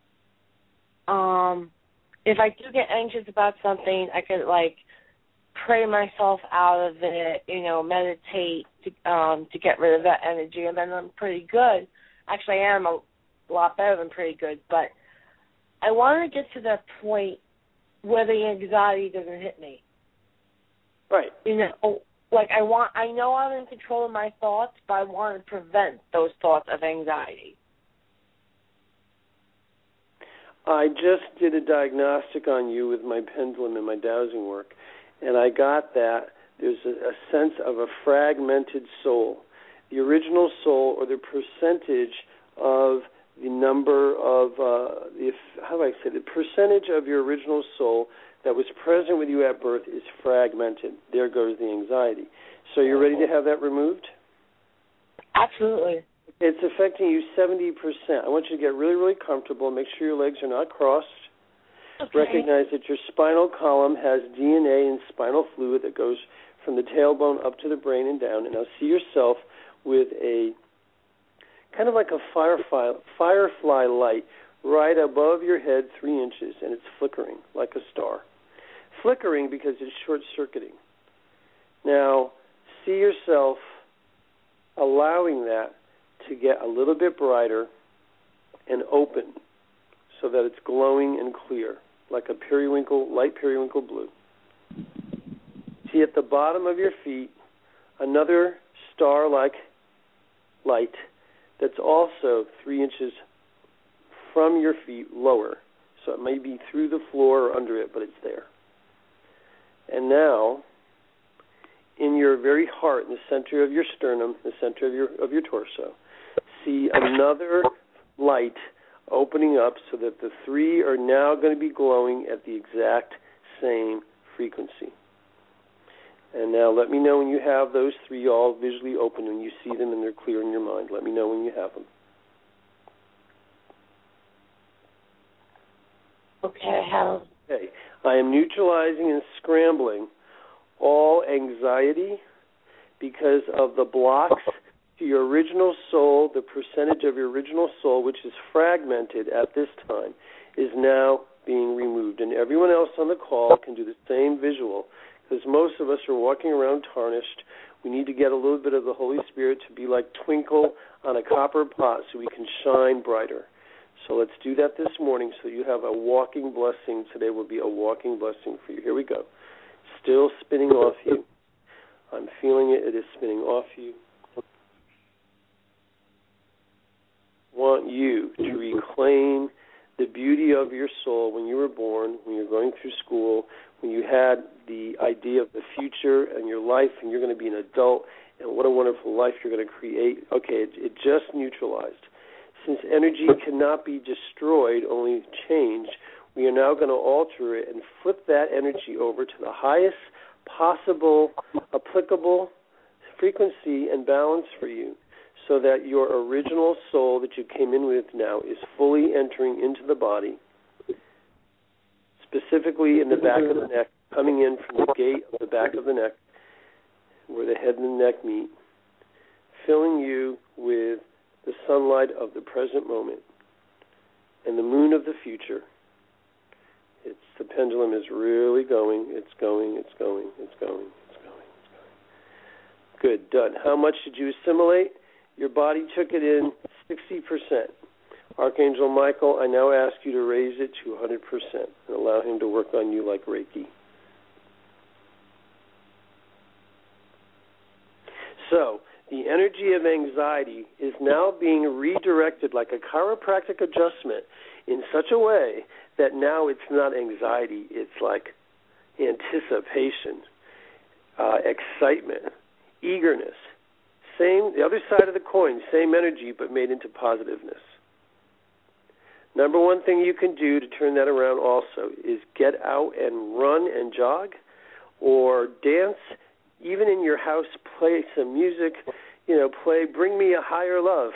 if I do get anxious about something, I could, like, pray myself out of it, meditate to get rid of that energy, and then I'm pretty good. Actually, I am a lot better than pretty good, but I want to get to that point where the anxiety doesn't hit me. Right. I know I'm in control of my thoughts, but I want to prevent those thoughts of anxiety. I just did a diagnostic on you with my pendulum and my dowsing work, and I got that there's a sense of a fragmented soul. The original soul, or the percentage of the number of, the percentage of your original soul that was present with you at birth is fragmented. There goes the anxiety. So you're ready to have that removed? Absolutely. It's affecting you 70%. I want you to get really, really comfortable. Make sure your legs are not crossed. Okay. Recognize that your spinal column has DNA and spinal fluid that goes from the tailbone up to the brain and down. And now see yourself with a kind of like a firefly light right above your head 3 inches, and it's flickering like a star. Flickering because it's short-circuiting. Now, see yourself allowing that to get a little bit brighter and open so that it's glowing and clear, like a light periwinkle blue. See at the bottom of your feet another star-like light that's also 3 inches from your feet lower. So it may be through the floor or under it, but it's there. And now, in your very heart, in the center of your sternum, the center of your torso, see another light opening up so that the three are now going to be glowing at the exact same frequency. And now let me know when you have those three all visually open, when you see them and they're clear in your mind. Let me know when you have them. Okay, how? Okay. I am neutralizing and scrambling all anxiety because of the blocks to your original soul. The percentage of your original soul, which is fragmented at this time, is now being removed. And everyone else on the call can do the same visual, because most of us are walking around tarnished. We need to get a little bit of the Holy Spirit to be like twinkle on a copper pot so we can shine brighter. So let's do that this morning so you have a walking blessing. Today will be a walking blessing for you. Here we go. Still spinning off you. I'm feeling it. It is spinning off you. Want you to reclaim the beauty of your soul when you were born, when you were going through school, when you had the idea of the future and your life, and you're going to be an adult, and what a wonderful life you're going to create. Okay, it just neutralized. Since energy cannot be destroyed, only changed, we are now going to alter it and flip that energy over to the highest possible applicable frequency and balance for you, so that your original soul that you came in with now is fully entering into the body, specifically in the back of the neck, coming in from the gate of the back of the neck, where the head and the neck meet, filling you with the sunlight of the present moment and the moon of the future. The pendulum is really going. It's going. It's going. It's going. It's going. It's going. Good. Done. How much did you assimilate? Your body took it in 60%. Archangel Michael, I now ask you to raise it to 100% and allow him to work on you like Reiki. So, the energy of anxiety is now being redirected like a chiropractic adjustment in such a way that now it's not anxiety, it's like anticipation, excitement, eagerness. The other side of the coin, same energy, but made into positiveness. Number one thing you can do to turn that around also is get out and run and jog or dance. Even in your house, play some music, play Bring Me a Higher Love.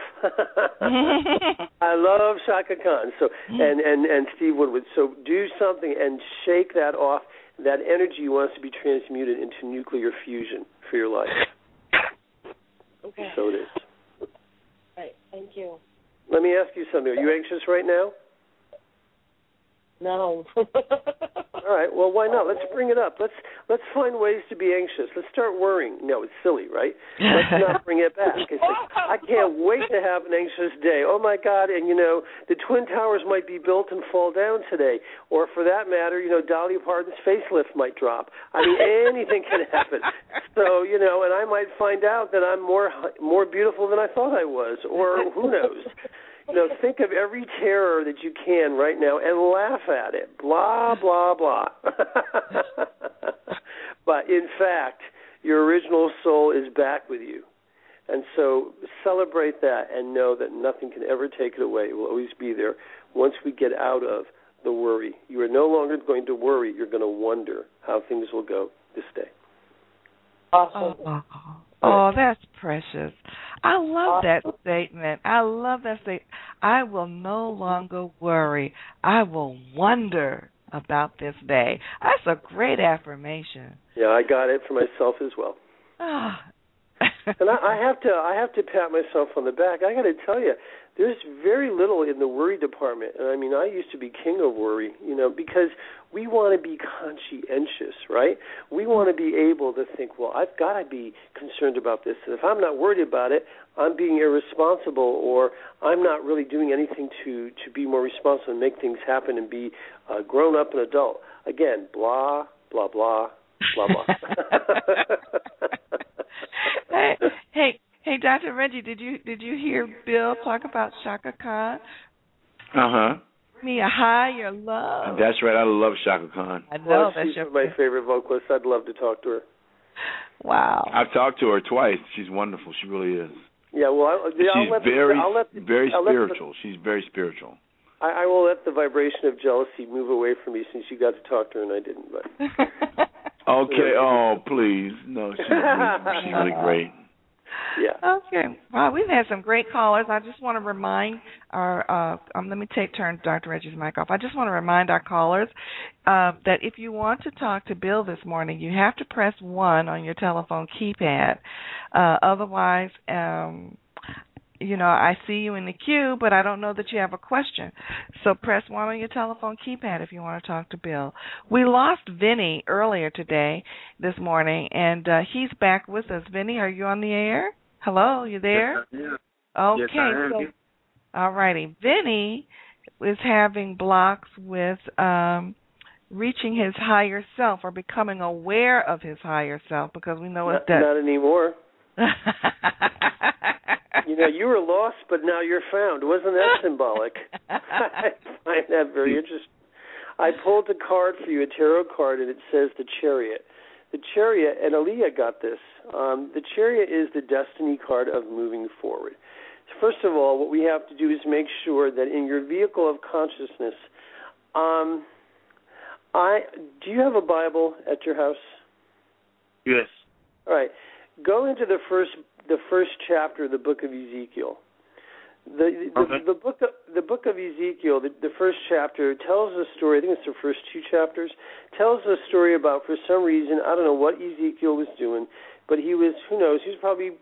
I love Shaka Khan and Steve Woodward. So do something and shake that off. That energy wants to be transmuted into nuclear fusion for your life. Okay. So it is. Right. Thank you. Let me ask you something. Are you anxious right now? No. All right. Well, why not? Let's bring it up. Let's find ways to be anxious. Let's start worrying. No, it's silly, right? Let's not bring it back. It's like, I can't wait to have an anxious day. Oh, my God. And, the Twin Towers might be built and fall down today. Or, for that matter, Dolly Parton's facelift might drop. I mean, anything can happen. So, and I might find out that I'm more beautiful than I thought I was. Or who knows? think of every terror that you can right now and laugh at it. Blah, blah, blah. But in fact, your original soul is back with you. And so celebrate that and know that nothing can ever take it away. It will always be there once we get out of the worry. You are no longer going to worry. You're going to wonder how things will go this day. Awesome. Oh, that's precious. I love that statement. I will no longer worry. I will wonder about this day. That's a great affirmation. Yeah, I got it for myself as well. And I have to pat myself on the back. I got to tell you, there's very little in the worry department. And I mean, I used to be king of worry, because we want to be conscientious, right? We want to be able to think, well, I've got to be concerned about this. And if I'm not worried about it, I'm being irresponsible, or I'm not really doing anything to be more responsible and make things happen and be grown up and adult. Again, blah, blah, blah, blah, blah. Hey, Dr. Reggie, did you hear Bill talk about Chaka Khan? Me a higher love. That's right. I love Chaka Khan. I know she's my favorite vocalist. I'd love to talk to her. Wow. I've talked to her twice. She's wonderful. She really is. Yeah, well, she's very spiritual. She's very spiritual. I will let the vibration of jealousy move away from me since you got to talk to her and I didn't. But okay. Oh, please. No, she's really great. Yeah. Okay. Well, we've had some great callers. I just want to remind our let me turn Dr. Reggie's mic off. I just want to remind our callers that if you want to talk to Bill this morning, you have to press 1 on your telephone keypad. Otherwise, I see you in the queue, but I don't know that you have a question. So press 1 on your telephone keypad if you want to talk to Bill. We lost Vinny earlier this morning, and he's back with us. Vinny, are you on the air? Hello, you there? Yes, okay. Yes, I am. All righty. Vinny is having blocks with reaching his higher self or becoming aware of his higher self, because we know it's not anymore. You were lost, but now you're found. Wasn't that symbolic? I find that very interesting. I pulled a card for you, a tarot card, and it says the Chariot. The Chariot, and Aaliyah got this. The Chariot is the destiny card of moving forward. First of all, what we have to do is make sure that in your vehicle of consciousness, do you have a Bible at your house? Yes. All right. Go into the first chapter of the book of Ezekiel. The book of Ezekiel, the first chapter tells a story. I think it's the first 2 chapters. Tells a story about, for some reason, I don't know what Ezekiel was doing, but he was, who knows, he was probably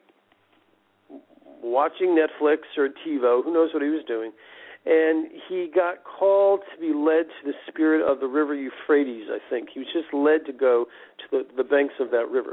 watching Netflix or TiVo. Who knows what he was doing? And he got called to be led to the spirit of the river Euphrates, I think. He was just led to go to the banks of that river.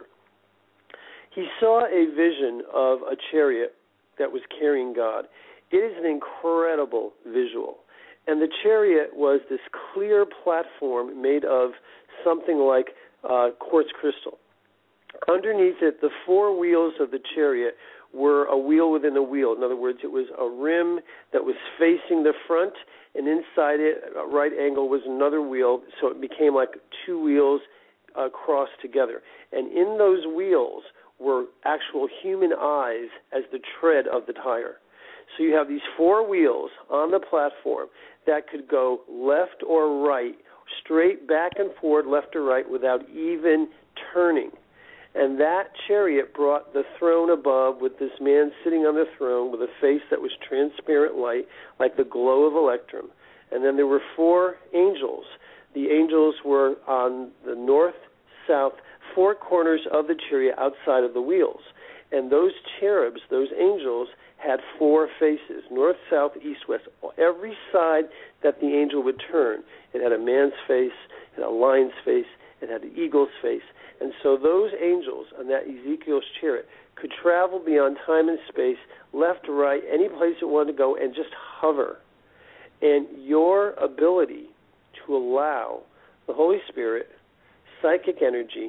He saw a vision of a chariot that was carrying God. It is an incredible visual. And the chariot was this clear platform made of something like quartz crystal. Underneath it, the 4 wheels of the chariot were a wheel within a wheel. In other words, it was a rim that was facing the front, and inside it, at a right angle, was another wheel, so it became like 2 wheels crossed together. And in those wheels were actual human eyes as the tread of the tire. So you have these 4 wheels on the platform that could go left or right, straight back and forward, left or right, without even turning. And that chariot brought the throne above with this man sitting on the throne with a face that was transparent light, like the glow of electrum. And then there were 4 angels. The angels were on the north, south, 4 corners of the chariot outside of the wheels. And those cherubs, those angels, had 4 faces, north, south, east, west. Every side that the angel would turn, it had a man's face, it had a lion's face, it had an eagle's face. And so those angels on that Ezekiel's chariot could travel beyond time and space, left to right, any place it wanted to go, and just hover. And your ability to allow the Holy Spirit, psychic energy,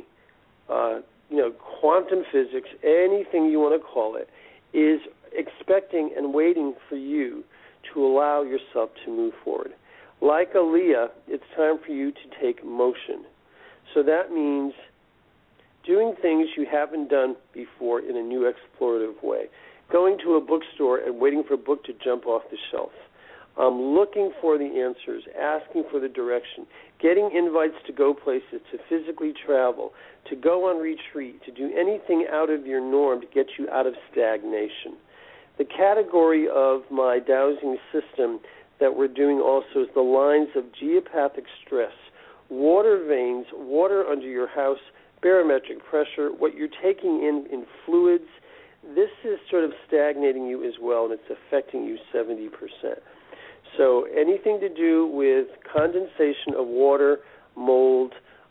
quantum physics, anything you want to call it, is expecting and waiting for you to allow yourself to move forward. Like Aaliyah, it's time for you to take motion. So that means doing things you haven't done before in a new explorative way. Going to a bookstore and waiting for a book to jump off the shelf. Looking for the answers, asking for the direction, getting invites to go places, to physically travel, to go on retreat, to do anything out of your norm to get you out of stagnation. The category of my dowsing system that we're doing also is the lines of geopathic stress, water veins, water under your house, barometric pressure, what you're taking in fluids. This is sort of stagnating you as well, and it's affecting you 70%. So anything to do with condensation of water, mold,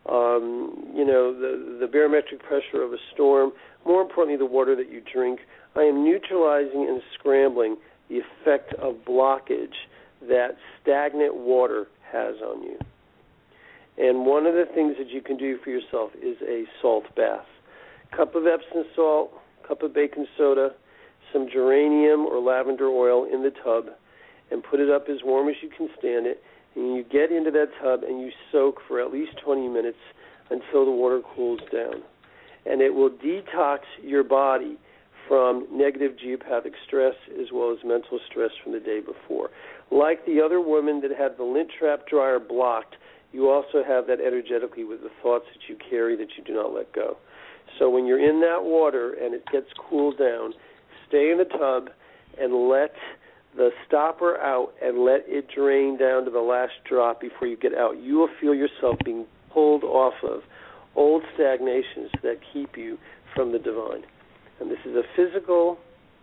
the barometric pressure of a storm, more importantly, the water that you drink, I am neutralizing and scrambling the effect of blockage that stagnant water has on you. And one of the things that you can do for yourself is a salt bath. Cup of Epsom salt, cup of baking soda, some geranium or lavender oil in the tub, and put it up as warm as you can stand it. And you get into that tub and you soak for at least 20 minutes until the water cools down. And it will detox your body from negative geopathic stress as well as mental stress from the day before. Like the other woman that had the lint trap dryer blocked, you also have that energetically with the thoughts that you carry that you do not let go. So when you're in that water and it gets cooled down, stay in the tub and let the stopper out and let it drain down to the last drop before you get out. You will feel yourself being pulled off of old stagnations that keep you from the divine. And this is a physical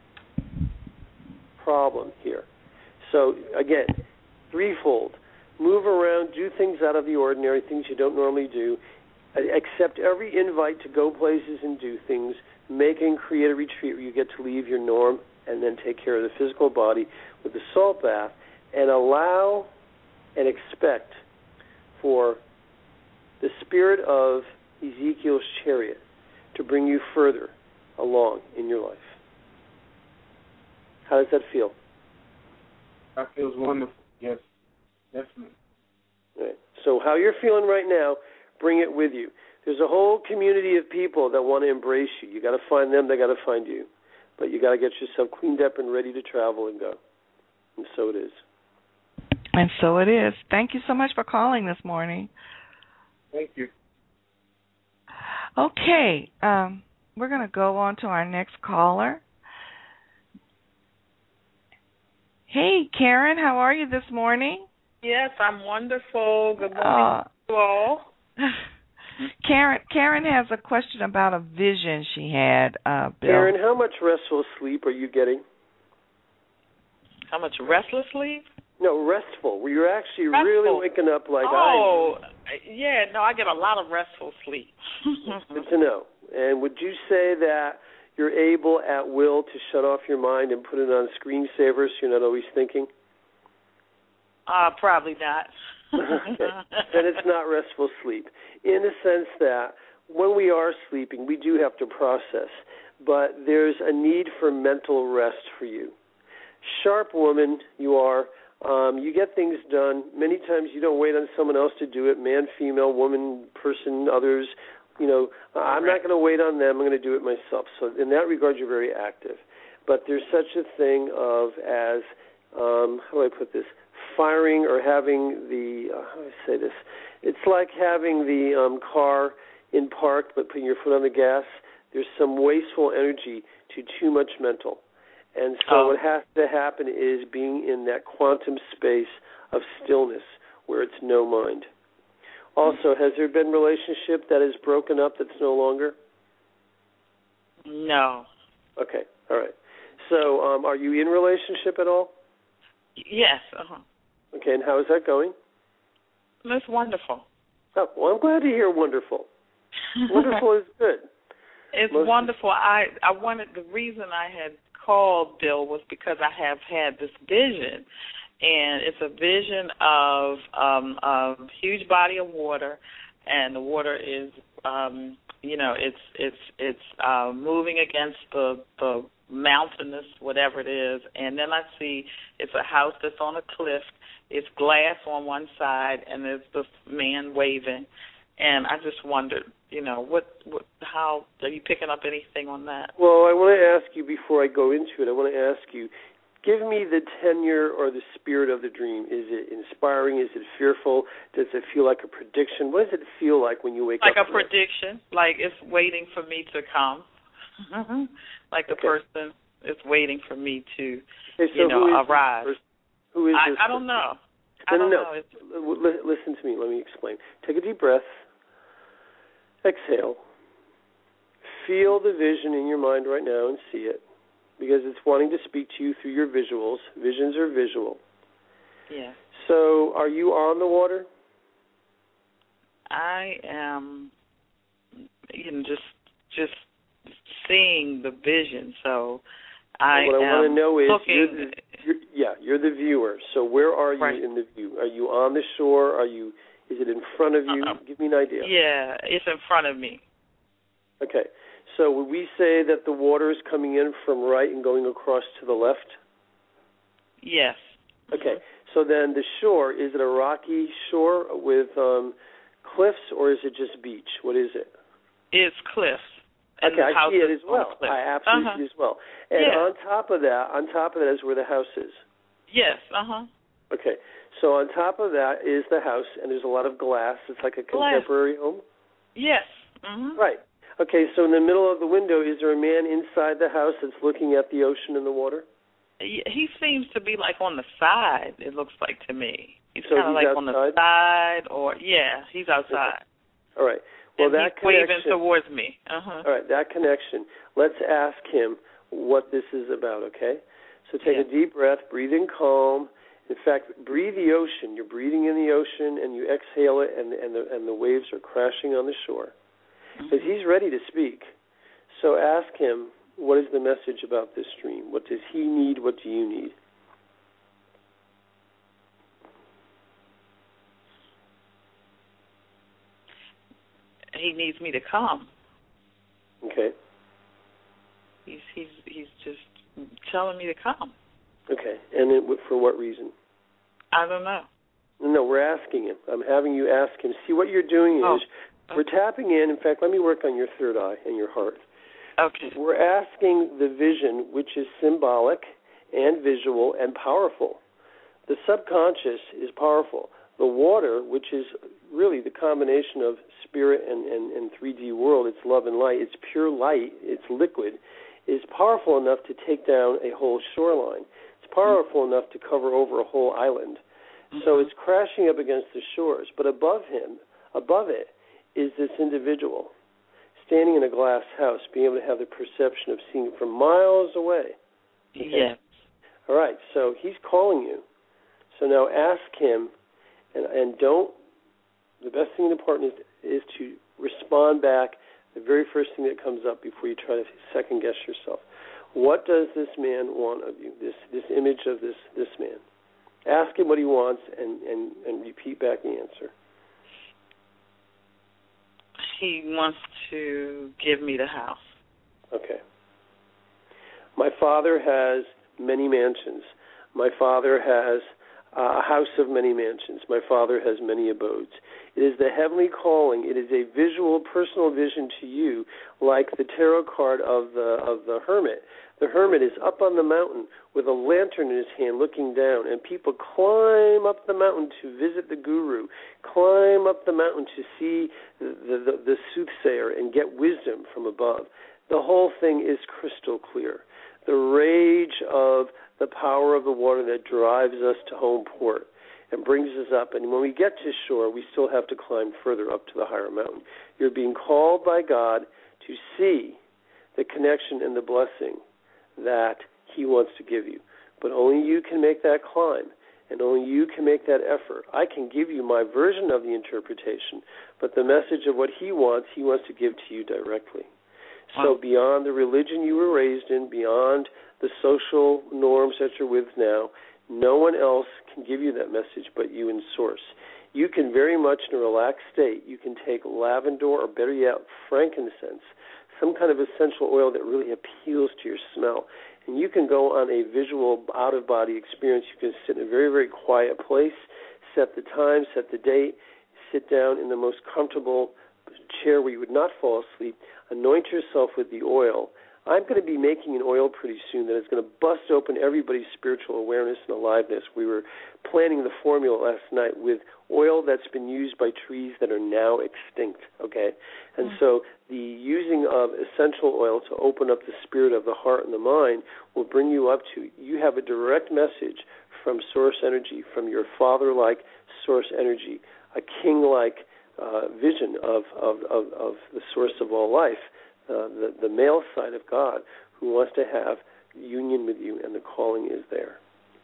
problem here. So, again, threefold. Move around, do things out of the ordinary, things you don't normally do. Accept every invite to go places and do things. Make and create a retreat where you get to leave your norm and then take care of the physical body with the salt bath, and allow and expect for the spirit of Ezekiel's chariot to bring you further along in your life. How does that feel? That feels wonderful. Yes, definitely. Right. So how you're feeling right now, bring it with you. There's a whole community of people that want to embrace you. You got to find them, they got to find you. But you got to get yourself cleaned up and ready to travel and go. And so it is. And so it is. Thank you so much for calling this morning. Thank you. Okay, we're going to go on to our next caller. Hey, Karen, how are you this morning? Yes, I'm wonderful. Good morning to you all. Karen has a question about a vision she had, Bill. Karen, how much restful sleep are you getting? How much restless sleep? No, restful. Where you're actually really waking up like I do. Yeah, no, I get a lot of restful sleep. Good to know. And would you say that you're able at will to shut off your mind and put it on screensaver so you're not always thinking? Probably not. Okay. Then it's not restful sleep, in the sense that when we are sleeping, we do have to process, but there's a need for mental rest for you. Sharp woman you are. You get things done. Many times you don't wait on someone else to do it, man, female, woman, person, others. I'm not going to wait on them. I'm going to do it myself. So in that regard, you're very active. But there's such a thing of as, how do I put this, firing or having the, how do I say this? It's like having the car in park but putting your foot on the gas. There's some wasteful energy to too much mental. And so what has to happen is being in that quantum space of stillness where it's no mind. Also, has there been a relationship that is broken up that's no longer? No. Okay, all right. So are you in a relationship at all? Yes. Okay, and how is that going? It's wonderful. Oh, well, I'm glad to hear wonderful. Wonderful is good. It's wonderful. I wanted, the reason I had called Bill was because I have had this vision, and it's a vision of a huge body of water, and the water is, it's moving against the mountainous, whatever it is, and then I see it's a house that's on a cliff. It's glass on one side, and there's this man waving. And I just wondered, how are you picking up anything on that? Well, I want to ask you before I go into it. I want to ask you, give me the tenor or the spirit of the dream. Is it inspiring? Is it fearful? Does it feel like a prediction? What does it feel like when you wake up? Like a prediction, like it's waiting for me to come. Like the person is waiting for me to, arrive. Who is this? I don't know. No. Listen to me. Let me explain. Take a deep breath. Exhale. Feel the vision in your mind right now and see it, because it's wanting to speak to you through your visuals. Visions are visual. Yeah. So, are you on the water? I am, just seeing the vision. So, what I want to know is, looking. You're the viewer. So, where are you in the view? Are you on the shore? Is it in front of you? Give me an idea. Yeah, it's in front of me. Okay. So would we say that the water is coming in from right and going across to the left? Yes. Okay. So then the shore, is it a rocky shore with cliffs, or is it just beach? What is it? It's cliffs. Okay, I see it as well. I absolutely see it as well. And on top of that is where the house is. Yes. Okay. So on top of that is the house, and there's a lot of glass. It's like a contemporary home? Yes. Right. Okay, so in the middle of the window, is there a man inside the house that's looking at the ocean and the water? He seems to be like on the side, it looks like to me. He's so kind of like outside? On the side, or, he's outside. Okay. All right. Well, and that he's waving towards me. All right, that connection. Let's ask him what this is about, okay? So take a deep breath, breathe in calm. In fact, breathe the ocean. You're breathing in the ocean, and you exhale it, and the waves are crashing on the shore. Because he's ready to speak. So ask him, what is the message about this dream? What does he need? What do you need? He needs me to come. Okay. He's just telling me to come. Okay. And for what reason? I don't know. No, we're asking him. I'm having you ask him. See, what you're doing is we're tapping in. In fact, let me work on your third eye and your heart. Okay. We're asking the vision, which is symbolic and visual and powerful. The subconscious is powerful. The water, which is really the combination of spirit and 3D world, it's love and light, it's pure light, it's liquid, is powerful enough to take down a whole shoreline. It's powerful enough to cover over a whole island. So it's crashing up against the shores. But above it, is this individual standing in a glass house, being able to have the perception of seeing it from miles away. Okay? Yes. All right, so he's calling you. So now ask him, and don't, the best thing important is to respond back the very first thing that comes up before you try to second-guess yourself. What does this man want of you, this image of this man? Ask him what he wants and repeat back the answer. He wants to give me the house. Okay. My father has many mansions. My father has a house of many mansions. My father has many abodes. It is the heavenly calling. It is a visual, personal vision to you, like the tarot card of the hermit. The hermit is up on the mountain with a lantern in his hand looking down, and people climb up the mountain to visit the guru, climb up the mountain to see the soothsayer and get wisdom from above. The whole thing is crystal clear. The rage of the power of the water that drives us to home port and brings us up. And when we get to shore, we still have to climb further up to the higher mountain. You're being called by God to see the connection and the blessing that he wants to give you. But only you can make that climb, and only you can make that effort. I can give you my version of the interpretation, but the message of what he wants to give to you directly. So beyond the religion you were raised in, beyond the social norms that you're with now, no one else can give you that message but you in Source. You can very much, in a relaxed state, you can take lavender, or better yet, frankincense, some kind of essential oil that really appeals to your smell. And you can go on a visual out-of-body experience. You can sit in a very, very quiet place, set the time, set the date, sit down in the most comfortable chair where you would not fall asleep, anoint yourself with the oil. I'm going to be making an oil pretty soon that is going to bust open everybody's spiritual awareness and aliveness. We were planning the formula last night with oil that's been used by trees that are now extinct, okay? And so the using of essential oil to open up the spirit of the heart and the mind will bring you up to, you have a direct message from source energy, from your father-like source energy, a king-like vision of the source of all life, the male side of God, who wants to have union with you, and the calling is there.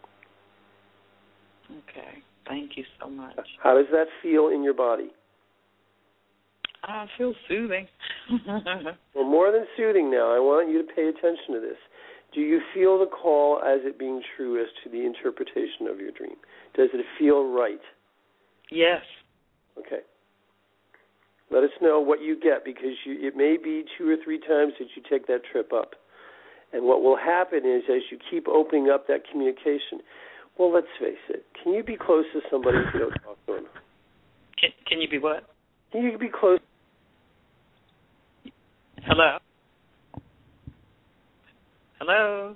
Okay. Thank you so much. How does that feel in your body? I feel soothing. Well, more than soothing now, I want you to pay attention to this. Do you feel the call as it being true as to the interpretation of your dream? Does it feel right? Yes. Okay. Let us know what you get, because it may be 2 or 3 times that you take that trip up. And what will happen is, as you keep opening up that communication, well, let's face it, can you be close to somebody if you don't talk to them? Can you be what? Can you be close? Hello? Hello?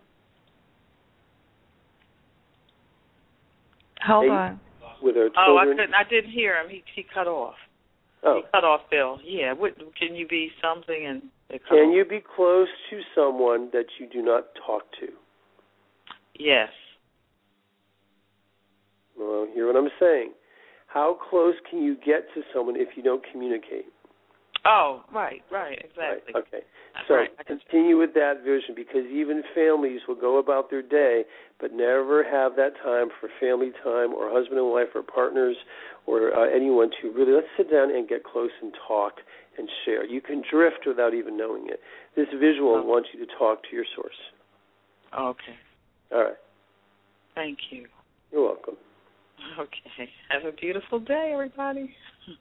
Hold on. With our children? I didn't hear him. He cut off. Oh. He cut off, Bill. Yeah. Can you be something and it cut Can off? you be close to someone that you do not talk to? Yes. Well, hear what I'm saying. How close can you get to someone if you don't communicate? Oh, right, exactly. Right, okay. That's So right. continue with that vision, because even families will go about their day but never have that time for family time or husband and wife or partners or anyone to really, let's sit down and get close and talk and share. You can drift without even knowing it. This visual wants you to talk to your source. Okay. All right. Thank you. You're welcome. Okay. Have a beautiful day, everybody.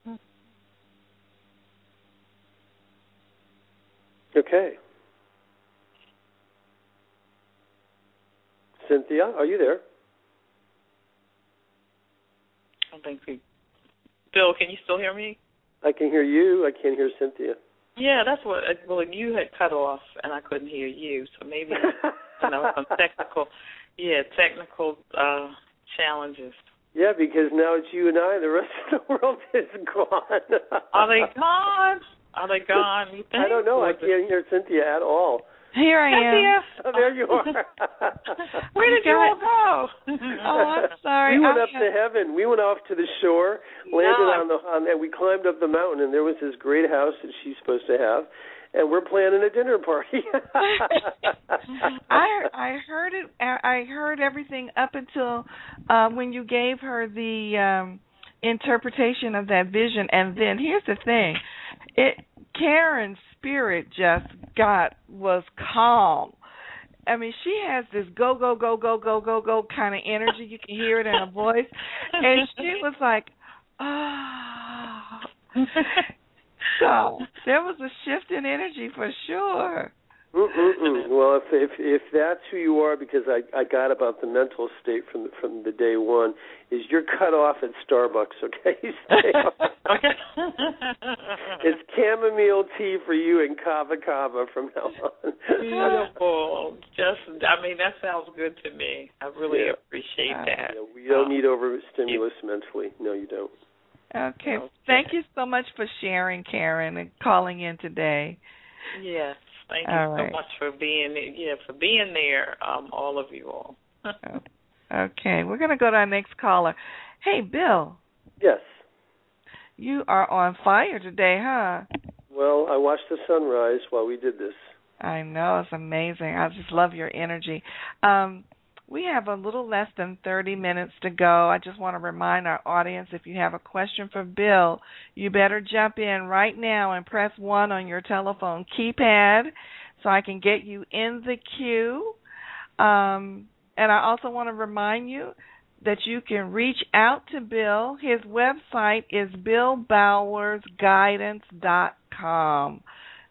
Okay. Cynthia, are you there? I think Bill, can you still hear me? I can hear you. I can't hear Cynthia. Yeah, that's what. Well, you had cut off, and I couldn't hear you. So maybe some technical challenges. Yeah, because now it's you and I. The rest of the world is gone. Are they gone? Are they gone? You think? I don't know. I can't hear Cynthia at all. Here I am. Oh, there you are. Where did you all go? Oh, I'm sorry. We went up to heaven. We went off to the shore, landed and we climbed up the mountain, and there was this great house that she's supposed to have, and we're planning a dinner party. I heard it. I heard everything up until when you gave her the interpretation of that vision, and then here's the thing: Karen's spirit just was calm. I mean, she has this go kind of energy. You can hear it in her voice, and she was like, oh. So there was a shift in energy for sure. Well, if that's who you are, because I got about the mental state from the day one, is you're cut off at Starbucks, okay? Okay. It's chamomile tea for you and kava from now on. Beautiful. That sounds good to me. I really appreciate that. Yeah, we don't need overstimulus mentally. No, you don't. Okay. Thank you so much for sharing, Karen, and calling in today. Yes. Thank you so much for being there, all of you all. Okay, we're going to go to our next caller. Hey, Bill. Yes. You are on fire today, huh? Well, I watched the sunrise while we did this. I know, it's amazing. I just love your energy. We have a little less than 30 minutes to go. I just want to remind our audience, if you have a question for Bill, you better jump in right now and press 1 on your telephone keypad so I can get you in the queue. And I also want to remind you that you can reach out to Bill. His website is BillBowersGuidance.com.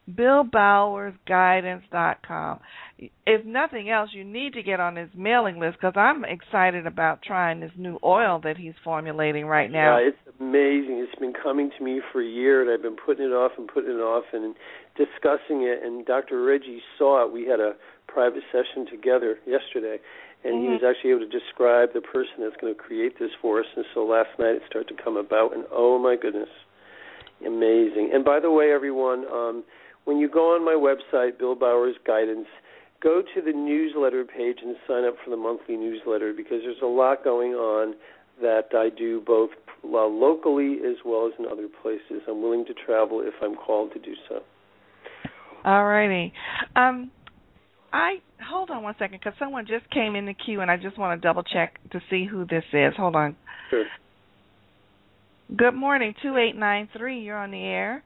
BillBowersGuidance.com. If nothing else, you need to get on his mailing list because I'm excited about trying this new oil that he's formulating right now. Yeah, it's amazing. It's been coming to me for a year, and I've been putting it off and discussing it. And Dr. Reggie saw it. We had a private session together yesterday, and he was actually able to describe the person that's going to create this for us. And so last night it started to come about, and oh my goodness, amazing. And by the way, everyone, when you go on my website, Bill Bowers Guidance, go to the newsletter page and sign up for the monthly newsletter because there's a lot going on that I do both locally as well as in other places. I'm willing to travel if I'm called to do so. All righty. Hold on one second because someone just came in the queue and I just want to double check to see who this is. Hold on. Sure. Good morning, 2893. You're on the air.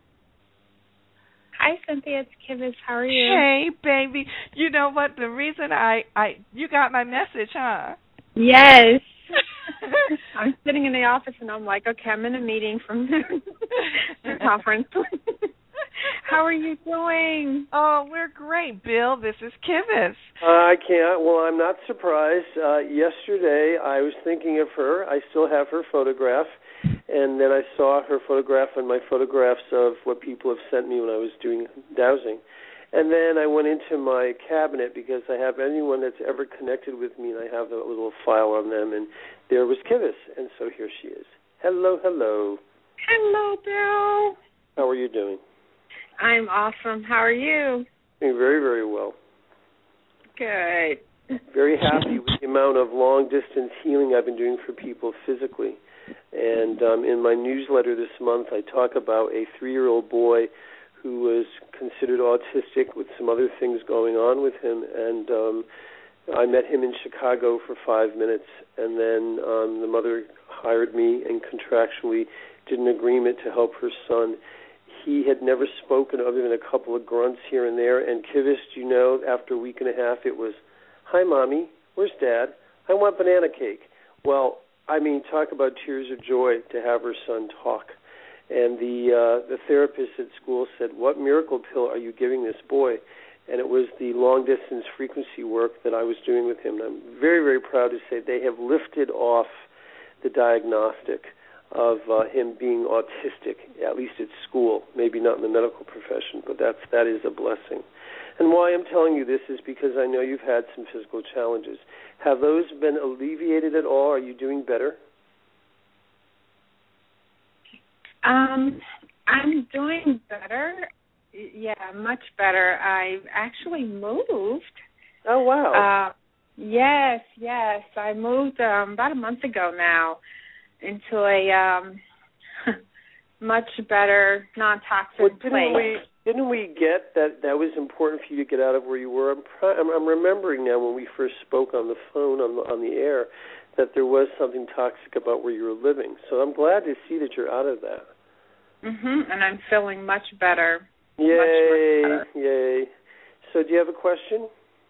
Hi, Cynthia. It's Kivas. How are you? Hey, baby. You know what? The reason you got my message, huh? Yes. I'm sitting in the office and I'm like, okay, I'm in a meeting from the conference. How are you doing? Oh, we're great, Bill. This is Kivas. I can't. Well, I'm not surprised. Yesterday, I was thinking of her. I still have her photograph. And then I saw her photograph and my photographs of what people have sent me when I was doing dowsing. And then I went into my cabinet because I have anyone that's ever connected with me, and I have a little file on them, and there was Kivas. And so here she is. Hello, hello. Hello, Bill. How are you doing? I'm awesome. How are you? Doing very, very well. Good. Very happy with the amount of long-distance healing I've been doing for people physically. And in my newsletter this month, I talk about a 3-year-old boy who was considered autistic with some other things going on with him. And I met him in Chicago for 5 minutes, and then the mother hired me and contractually did an agreement to help her son. He had never spoken other than a couple of grunts here and there. And Kivas, you know, after a week and a half, it was, "Hi, Mommy. Where's Dad? I want banana cake." Well, I mean, talk about tears of joy to have her son talk. And the therapist at school said, "What miracle pill are you giving this boy?" And it was the long-distance frequency work that I was doing with him. And I'm very, very proud to say they have lifted off the diagnostic of him being autistic, at least at school, maybe not in the medical profession, but that is a blessing. And why I'm telling you this is because I know you've had some physical challenges. Have those been alleviated at all? Are you doing better? I'm doing better. Yeah, much better. I actually moved. Oh, wow. Yes. I moved about a month ago now into a much better, non-toxic place. Didn't we get that was important for you to get out of where you were? I'm remembering now when we first spoke on the phone, on the air, that there was something toxic about where you were living. So I'm glad to see that you're out of that. And I'm feeling much better. Yay, much better. Yay. So do you have a question?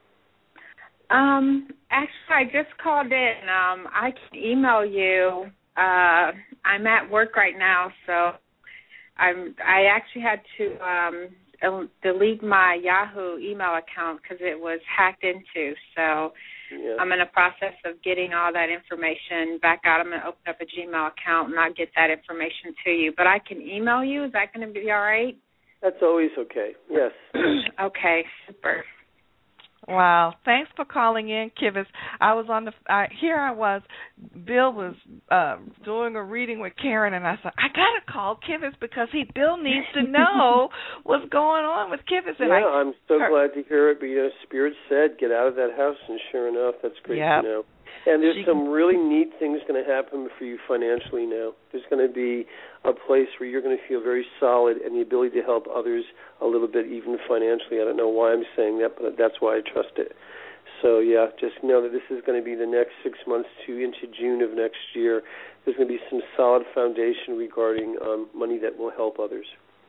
Actually, I just called in. I can email you. I'm at work right now, so I actually had to delete my Yahoo email account because it was hacked into. So I'm in the process of getting all that information back out. I'm going to open up a Gmail account and I'll get that information to you. But I can email you. Is that going to be all right? That's always okay. Yes. Okay, super. Wow. Thanks for calling in, Kivas. Here I was. Bill was doing a reading with Karen, and I said, I got to call Kivas because Bill needs to know what's going on with Kivas. And I'm so glad to hear it. But, Spirit said, get out of that house, and sure enough, that's great to know. And there's some really neat things going to happen for you financially now. There's going to be a place where you're going to feel very solid and the ability to help others a little bit, even financially. I don't know why I'm saying that, but that's why I trust it. So, just know that this is going to be the next 6 months into June of next year. There's going to be some solid foundation regarding money that will help others.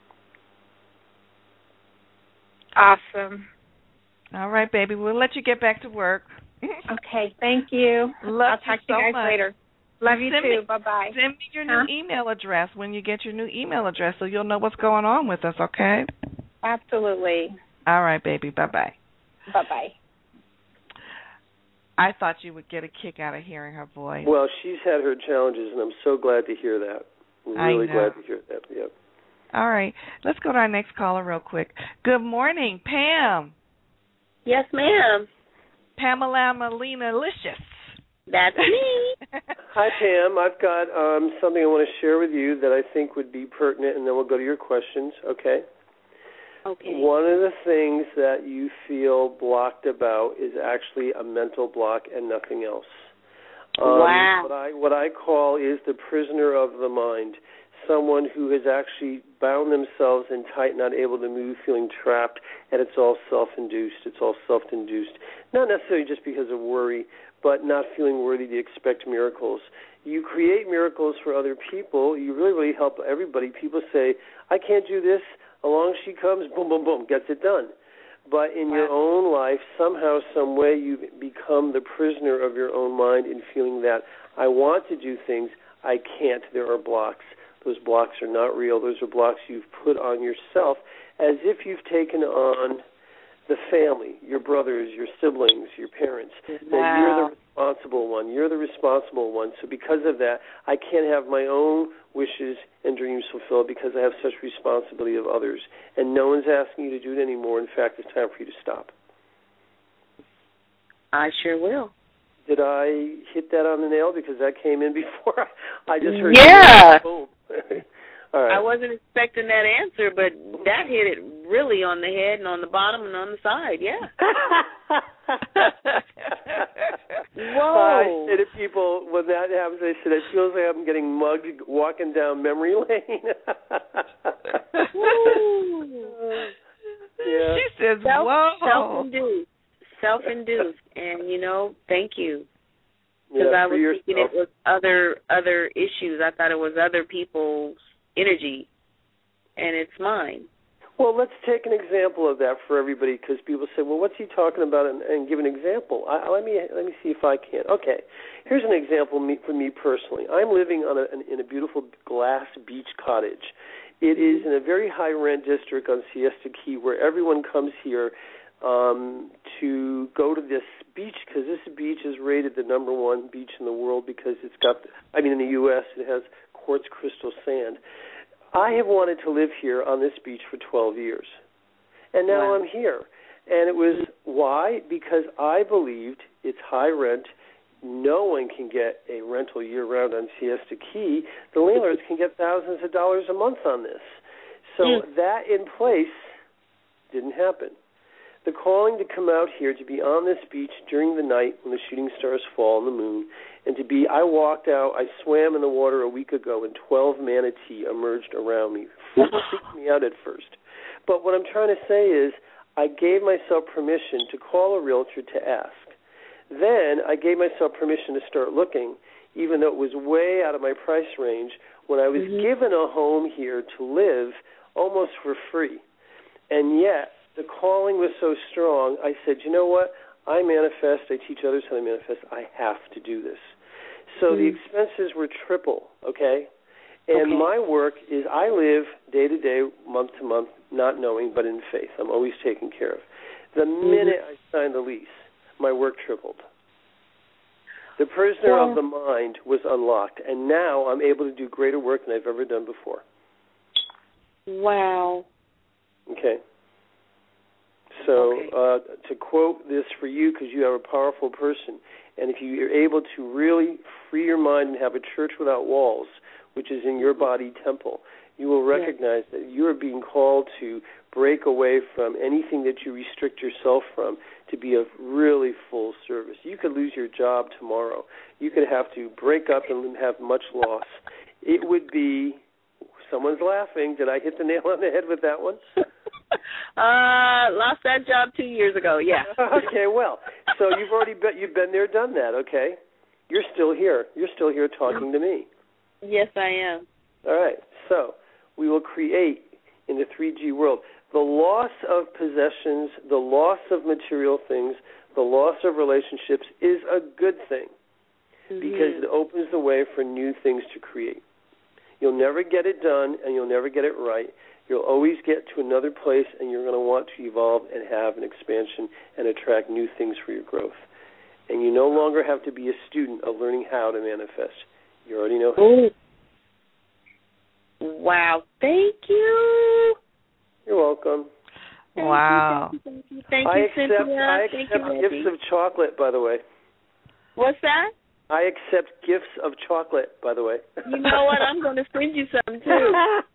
Awesome. All right, baby. We'll let you get back to work. Okay, thank you. I'll talk to you guys later. Love you too. Bye-bye. Send me your new email address when you get your new email address so you'll know what's going on with us, okay? Absolutely. All right, baby. Bye-bye. Bye-bye. I thought you would get a kick out of hearing her voice. Well, she's had her challenges, and I'm so glad to hear that. I'm really glad to hear that. Yep. All right. Let's go to our next caller real quick. Good morning, Pam. Yes, ma'am. Pamela Molina-licious. That's me. Hi, Pam. I've got something I want to share with you that I think would be pertinent, and then we'll go to your questions, okay? Okay. One of the things that you feel blocked about is actually a mental block and nothing else. Wow. What I call is the prisoner of the mind, someone who has actually bound themselves in tight, not able to move, feeling trapped, and it's all self-induced. It's all self-induced. Not necessarily just because of worry, but not feeling worthy to expect miracles. You create miracles for other people. You really, really help everybody. People say, I can't do this. Along she comes, boom, boom, boom, gets it done. But in your own life, somehow, some way, you become the prisoner of your own mind in feeling that I want to do things, I can't. There are blocks. Those blocks are not real. Those are blocks you've put on yourself as if you've taken on the family, your brothers, your siblings, your parents. That you're the responsible one. You're the responsible one. So because of that, I can't have my own wishes and dreams fulfilled because I have such responsibility of others. And no one's asking you to do it anymore. In fact, it's time for you to stop. I sure will. Did I hit that on the nail? Because that came in before I just heard Yeah. Boom. All right. I wasn't expecting that answer, but that hit it really on the head and on the bottom and on the side, yeah. Whoa. I say to people, when that happens, I said, it feels like I'm getting mugged walking down memory lane. Yeah. She says, whoa. Self-induced. And, thank you. Because I was thinking it was other issues. I thought it was other people's energy, and it's mine. Well, let's take an example of that for everybody, because people say, well, what's he talking about, and give an example. Let me see if I can. Okay, here's an example for me personally. I'm living in a beautiful glass beach cottage. It is in a very high-rent district on Siesta Key where everyone comes here to go to this beach, because this beach is rated the #1 beach in the world because it's got, in the U.S., it has quartz crystal sand. I have wanted to live here on this beach for 12 years, and now I'm here. And it was, why? Because I believed it's high rent. No one can get a rental year-round on Siesta Key. The landlords can get thousands of dollars a month on this. So that in place didn't happen. The calling to come out here, to be on this beach during the night when the shooting stars fall and the moon, and I walked out, I swam in the water a week ago, and 12 manatee emerged around me. Freaked me out at first. But what I'm trying to say is I gave myself permission to call a realtor to ask. Then I gave myself permission to start looking, even though it was way out of my price range, when I was given a home here to live almost for free. And yet, the calling was so strong, I said, you know what? I manifest. I teach others how to manifest. I have to do this. So the expenses were triple, okay? And my work is I live day to day, month to month, not knowing, but in faith. I'm always taken care of. The minute I signed the lease, my work tripled. The prisoner of the mind was unlocked, and now I'm able to do greater work than I've ever done before. Wow. Okay. So to quote this for you, because you are a powerful person, and if you are able to really free your mind and have a church without walls, which is in your body temple, you will recognize that you are being called to break away from anything that you restrict yourself from to be of really full service. You could lose your job tomorrow. You could have to break up and have much loss. It would be, someone's laughing. Did I hit the nail on the head with that one? Lost that job 2 years ago, yeah. Okay, well, so you've been there, done that, okay? You're still here. You're still here talking to me. Yes, I am. All right, so we will create in the 3G world the loss of possessions, the loss of material things, the loss of relationships is a good thing because it opens the way for new things to create. You'll never get it done and you'll never get it right. You'll always get to another place, and you're going to want to evolve and have an expansion and attract new things for your growth. And you no longer have to be a student of learning how to manifest. You already know how. Ooh. Wow. Thank you. You're welcome. Wow. Thank you, Cynthia. I accept gifts of chocolate, by the way. What's that? I accept gifts of chocolate, by the way. You know what? I'm going to send you some, too.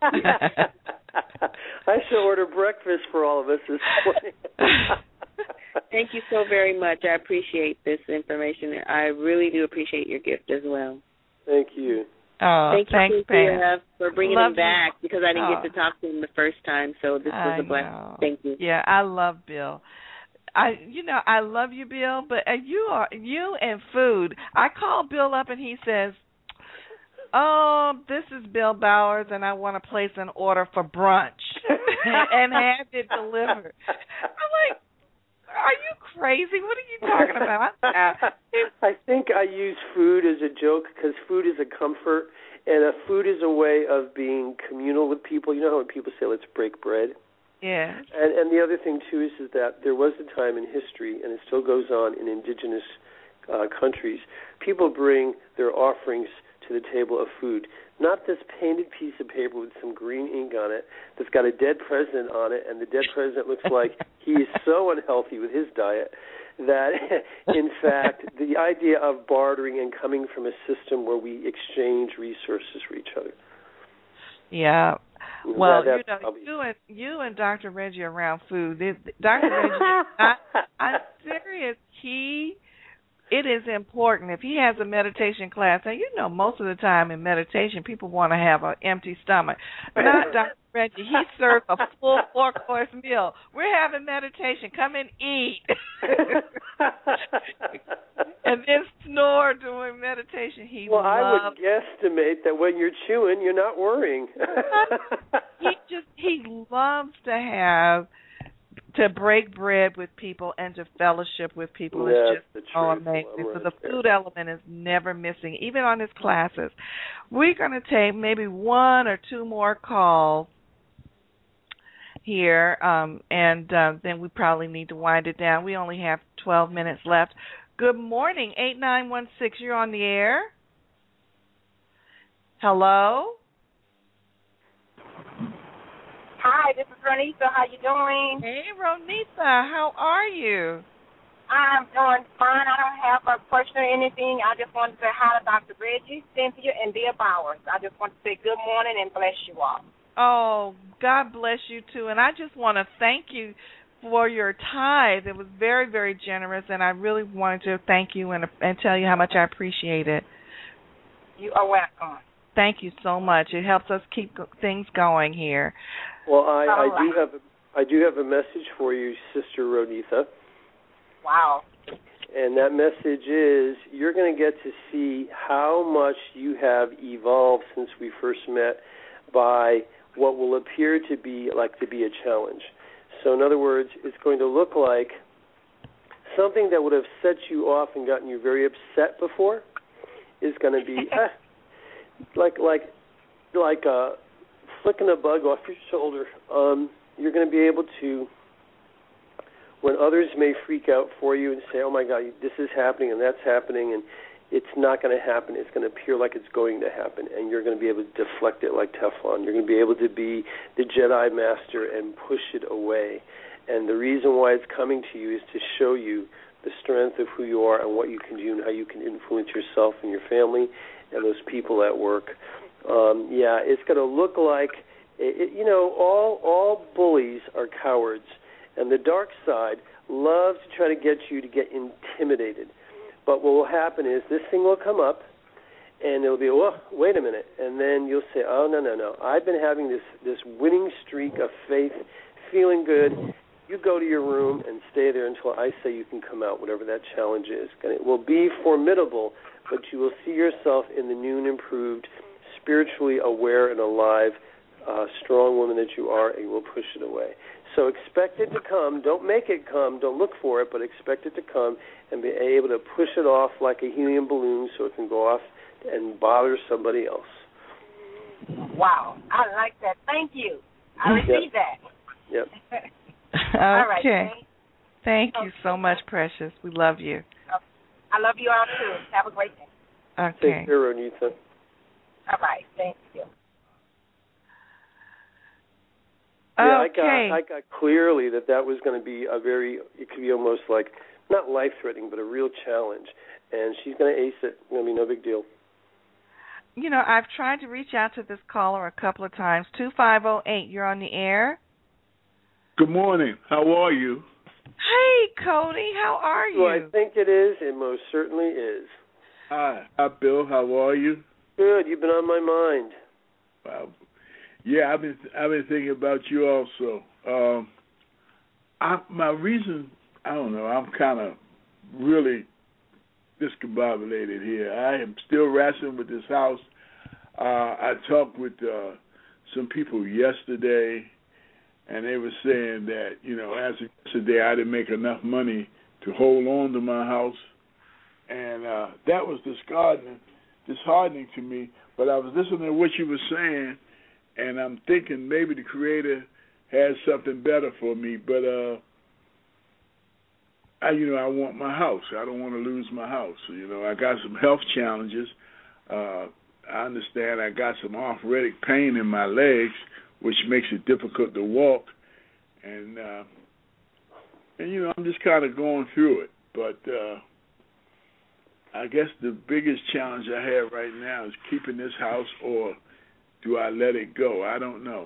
I shall order breakfast for all of us this morning. Thank you so very much. I appreciate this information. I really do appreciate your gift as well. Thank you. Oh, thanks, Pam, for bringing him back, because I didn't get to talk to him the first time, so this was a blessing. Thank you. Yeah, I love Bill. I love you, Bill, but you and food. I call Bill up and he says, "Oh, this is Bill Bowers, and I want to place an order for brunch and have it delivered." I'm like, "Are you crazy? What are you talking about?" I think I use food as a joke because food is a comfort, and food is a way of being communal with people. You know how when people say, "Let's break bread"? Yeah. And the other thing, too, is that there was a time in history, and it still goes on in indigenous countries, people bring their offerings to the table of food. Not this painted piece of paper with some green ink on it that's got a dead president on it, and the dead president looks like he is so unhealthy with his diet that, in fact, the idea of bartering and coming from a system where we exchange resources for each other. Yeah. Well, you and Dr. Reggie around food. Dr. Reggie, I'm serious. It is important. If he has a meditation class, and most of the time in meditation, people want to have an empty stomach. Not Dr. Reggie. He serves a full 4-course meal. We're having meditation. Come and eat. And then snore during meditation. I would guesstimate that when you're chewing, you're not worrying. He loves to break bread with people and to fellowship with people. It's just so amazing. So the food element is never missing, even on his classes. We're going to take maybe 1 or 2 more calls here, and then we probably need to wind it down. We only have 12 minutes left. Good morning, 8916. You're on the air. Hello? Hi, this is Ronisa. How you doing? Hey, Ronisa. How are you? I'm doing fine. I don't have a question or anything. I just wanted to say hi to Dr. Reggie, Cynthia, and Bill Bowers. I just want to say good morning and bless you all. Oh, God bless you, too. And I just want to thank you for your tithe. It was very, very generous, and I really wanted to thank you and tell you how much I appreciate it. You are welcome. Thank you so much. It helps us keep things going here. Well, I do have a message for you, Sister Ronitha. Wow. And that message is you're going to get to see how much you have evolved since we first met by what will appear to be a challenge. So in other words, it's going to look like something that would have set you off and gotten you very upset before is going to be like flicking a bug off your shoulder. You're going to be able to, when others may freak out for you and say, "Oh my God, this is happening and that's happening," and it's not going to happen. It's going to appear like it's going to happen, and you're going to be able to deflect it like Teflon. You're going to be able to be the Jedi Master and push it away. And the reason why it's coming to you is to show you the strength of who you are and what you can do and how you can influence yourself and your family and those people at work. It's going to look like, all bullies are cowards, and the dark side loves to try to get you to get intimidated. But what will happen is this thing will come up, and it'll be, wait a minute. And then you'll say, oh, no. I've been having this winning streak of faith, feeling good. You go to your room and stay there until I say you can come out, whatever that challenge is. And it will be formidable, but you will see yourself in the new and improved, spiritually aware and alive, strong woman that you are, and you will push it away. So expect it to come. Don't make it come. Don't look for it, but expect it to come and be able to push it off like a helium balloon so it can go off and bother somebody else. Wow. I like that. Thank you. I received that. Yep. Okay. All right. Thank you so much, Precious. We love you. I love you all too. Have a great day. Okay. Take care, Anita. All right. Thank you. Yeah, okay. I got clearly that was going to be it could be almost like, not life-threatening, but a real challenge. And she's going to ace it. It's going to be no big deal. You know, I've tried to reach out to this caller a couple of times. 2508, you're on the air. Good morning. How are you? Hey, Cody. How are you? Well, I think it is. It most certainly is. Hi, Bill. How are you? Good. You've been on my mind. Wow. Yeah, I've been thinking about you also. My reason, I don't know. I'm kind of really discombobulated here. I am still wrestling with this house. I talked with some people yesterday, and they were saying that, as of yesterday, I didn't make enough money to hold on to my house, and that was disheartening to me. But I was listening to what you were saying, and I'm thinking maybe the Creator has something better for me. But I want my house. I don't want to lose my house. I got some health challenges. I understand I got some arthritic pain in my legs, which makes it difficult to walk. And I'm just kind of going through it. But I guess the biggest challenge I have right now is keeping this house, or do I let it go? I don't know,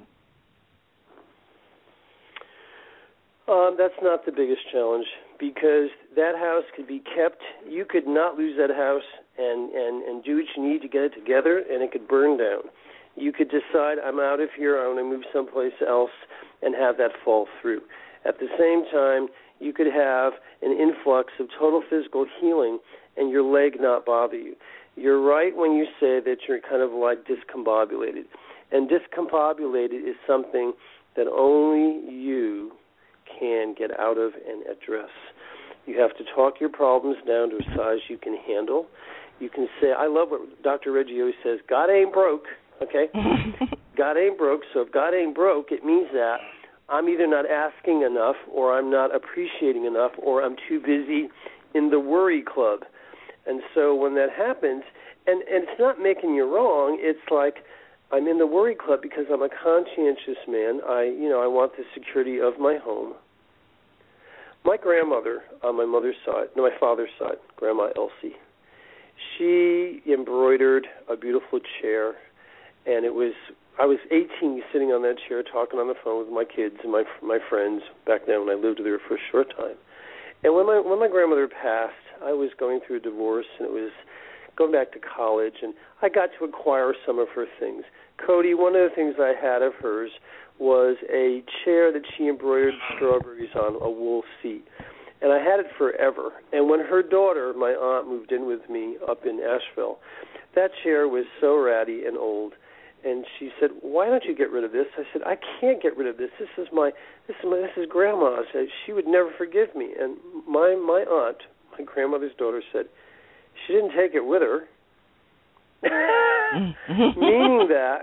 That's not the biggest challenge, because that house could be kept. You could not lose that house and do what you need to get it together, and it could burn down. You could decide, I'm out of here, I want to move someplace else, and have that fall through. At the same time, you could have an influx of total physical healing and your leg not bother you. You're right when you say that you're kind of like discombobulated. And discombobulated is something that only you can get out of and address. You have to talk your problems down to a size you can handle. You can say, I love what Dr. Reggie always says, God ain't broke, okay? God ain't broke, so if God ain't broke, it means that I'm either not asking enough, or I'm not appreciating enough, or I'm too busy in the worry club. And so when that happens, and it's not making you wrong, it's like I'm in the worry club because I'm a conscientious man. I want the security of my home. My grandmother on my father's side, Grandma Elsie, she embroidered a beautiful chair, and I was 18 sitting on that chair talking on the phone with my kids and my friends back then when I lived there for a short time. And when my grandmother passed, I was going through a divorce, and it was going back to college, and I got to acquire some of her things. Cody, one of the things I had of hers was a chair that she embroidered strawberries on, a wool seat. And I had it forever. And when her daughter, my aunt, moved in with me up in Asheville, that chair was so ratty and old. And she said, "Why don't you get rid of this?" I said, "I can't get rid of this. This is Grandma's. She would never forgive me." And my aunt, my grandmother's daughter, said, "She didn't take it with her." Meaning that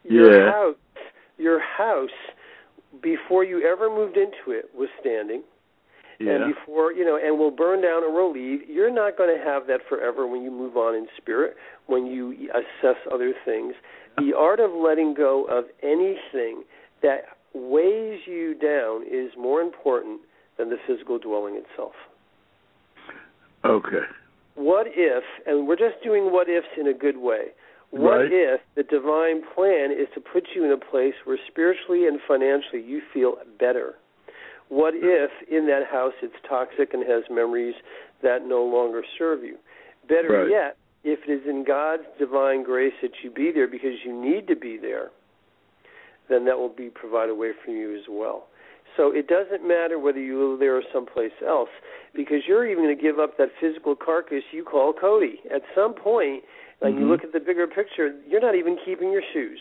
your house, before you ever moved into it, was standing. Yeah. And before, and will burn down or will leave. You're not going to have that forever when you move on in spirit, when you assess other things. The art of letting go of anything that weighs you down is more important than the physical dwelling itself. Okay. What if, and we're just doing what ifs in a good way, what if the divine plan is to put you in a place where spiritually and financially you feel better? What if in that house it's toxic and has memories that no longer serve you? Better yet, if it is in God's divine grace that you be there because you need to be there, then that will be provided away from you as well. So it doesn't matter whether you live there or someplace else, because you're even going to give up that physical carcass you call Cody. At some point, when you look at the bigger picture, you're not even keeping your shoes.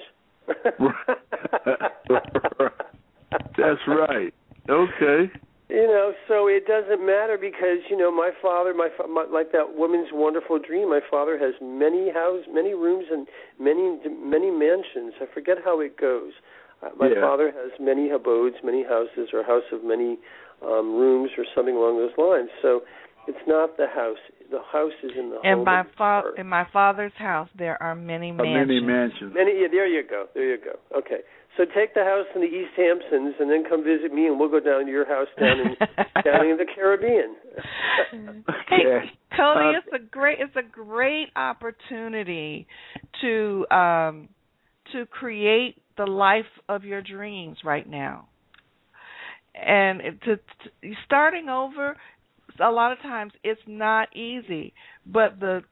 That's right. Okay. So it doesn't matter because, my father, like that woman's wonderful dream, my father has many rooms and many mansions. I forget how it goes. My father has many abodes, many houses, or a house of many rooms, or something along those lines. So it's not the house. The house is in the home. In my father's house, there are many mansions. Many mansions. There you go. Okay. So take the house in the East Hamptons, and then come visit me, and we'll go down to your house down in the Caribbean. Hey, Cody, it's a great opportunity to create the life of your dreams right now. And starting over, a lot of times it's not easy, but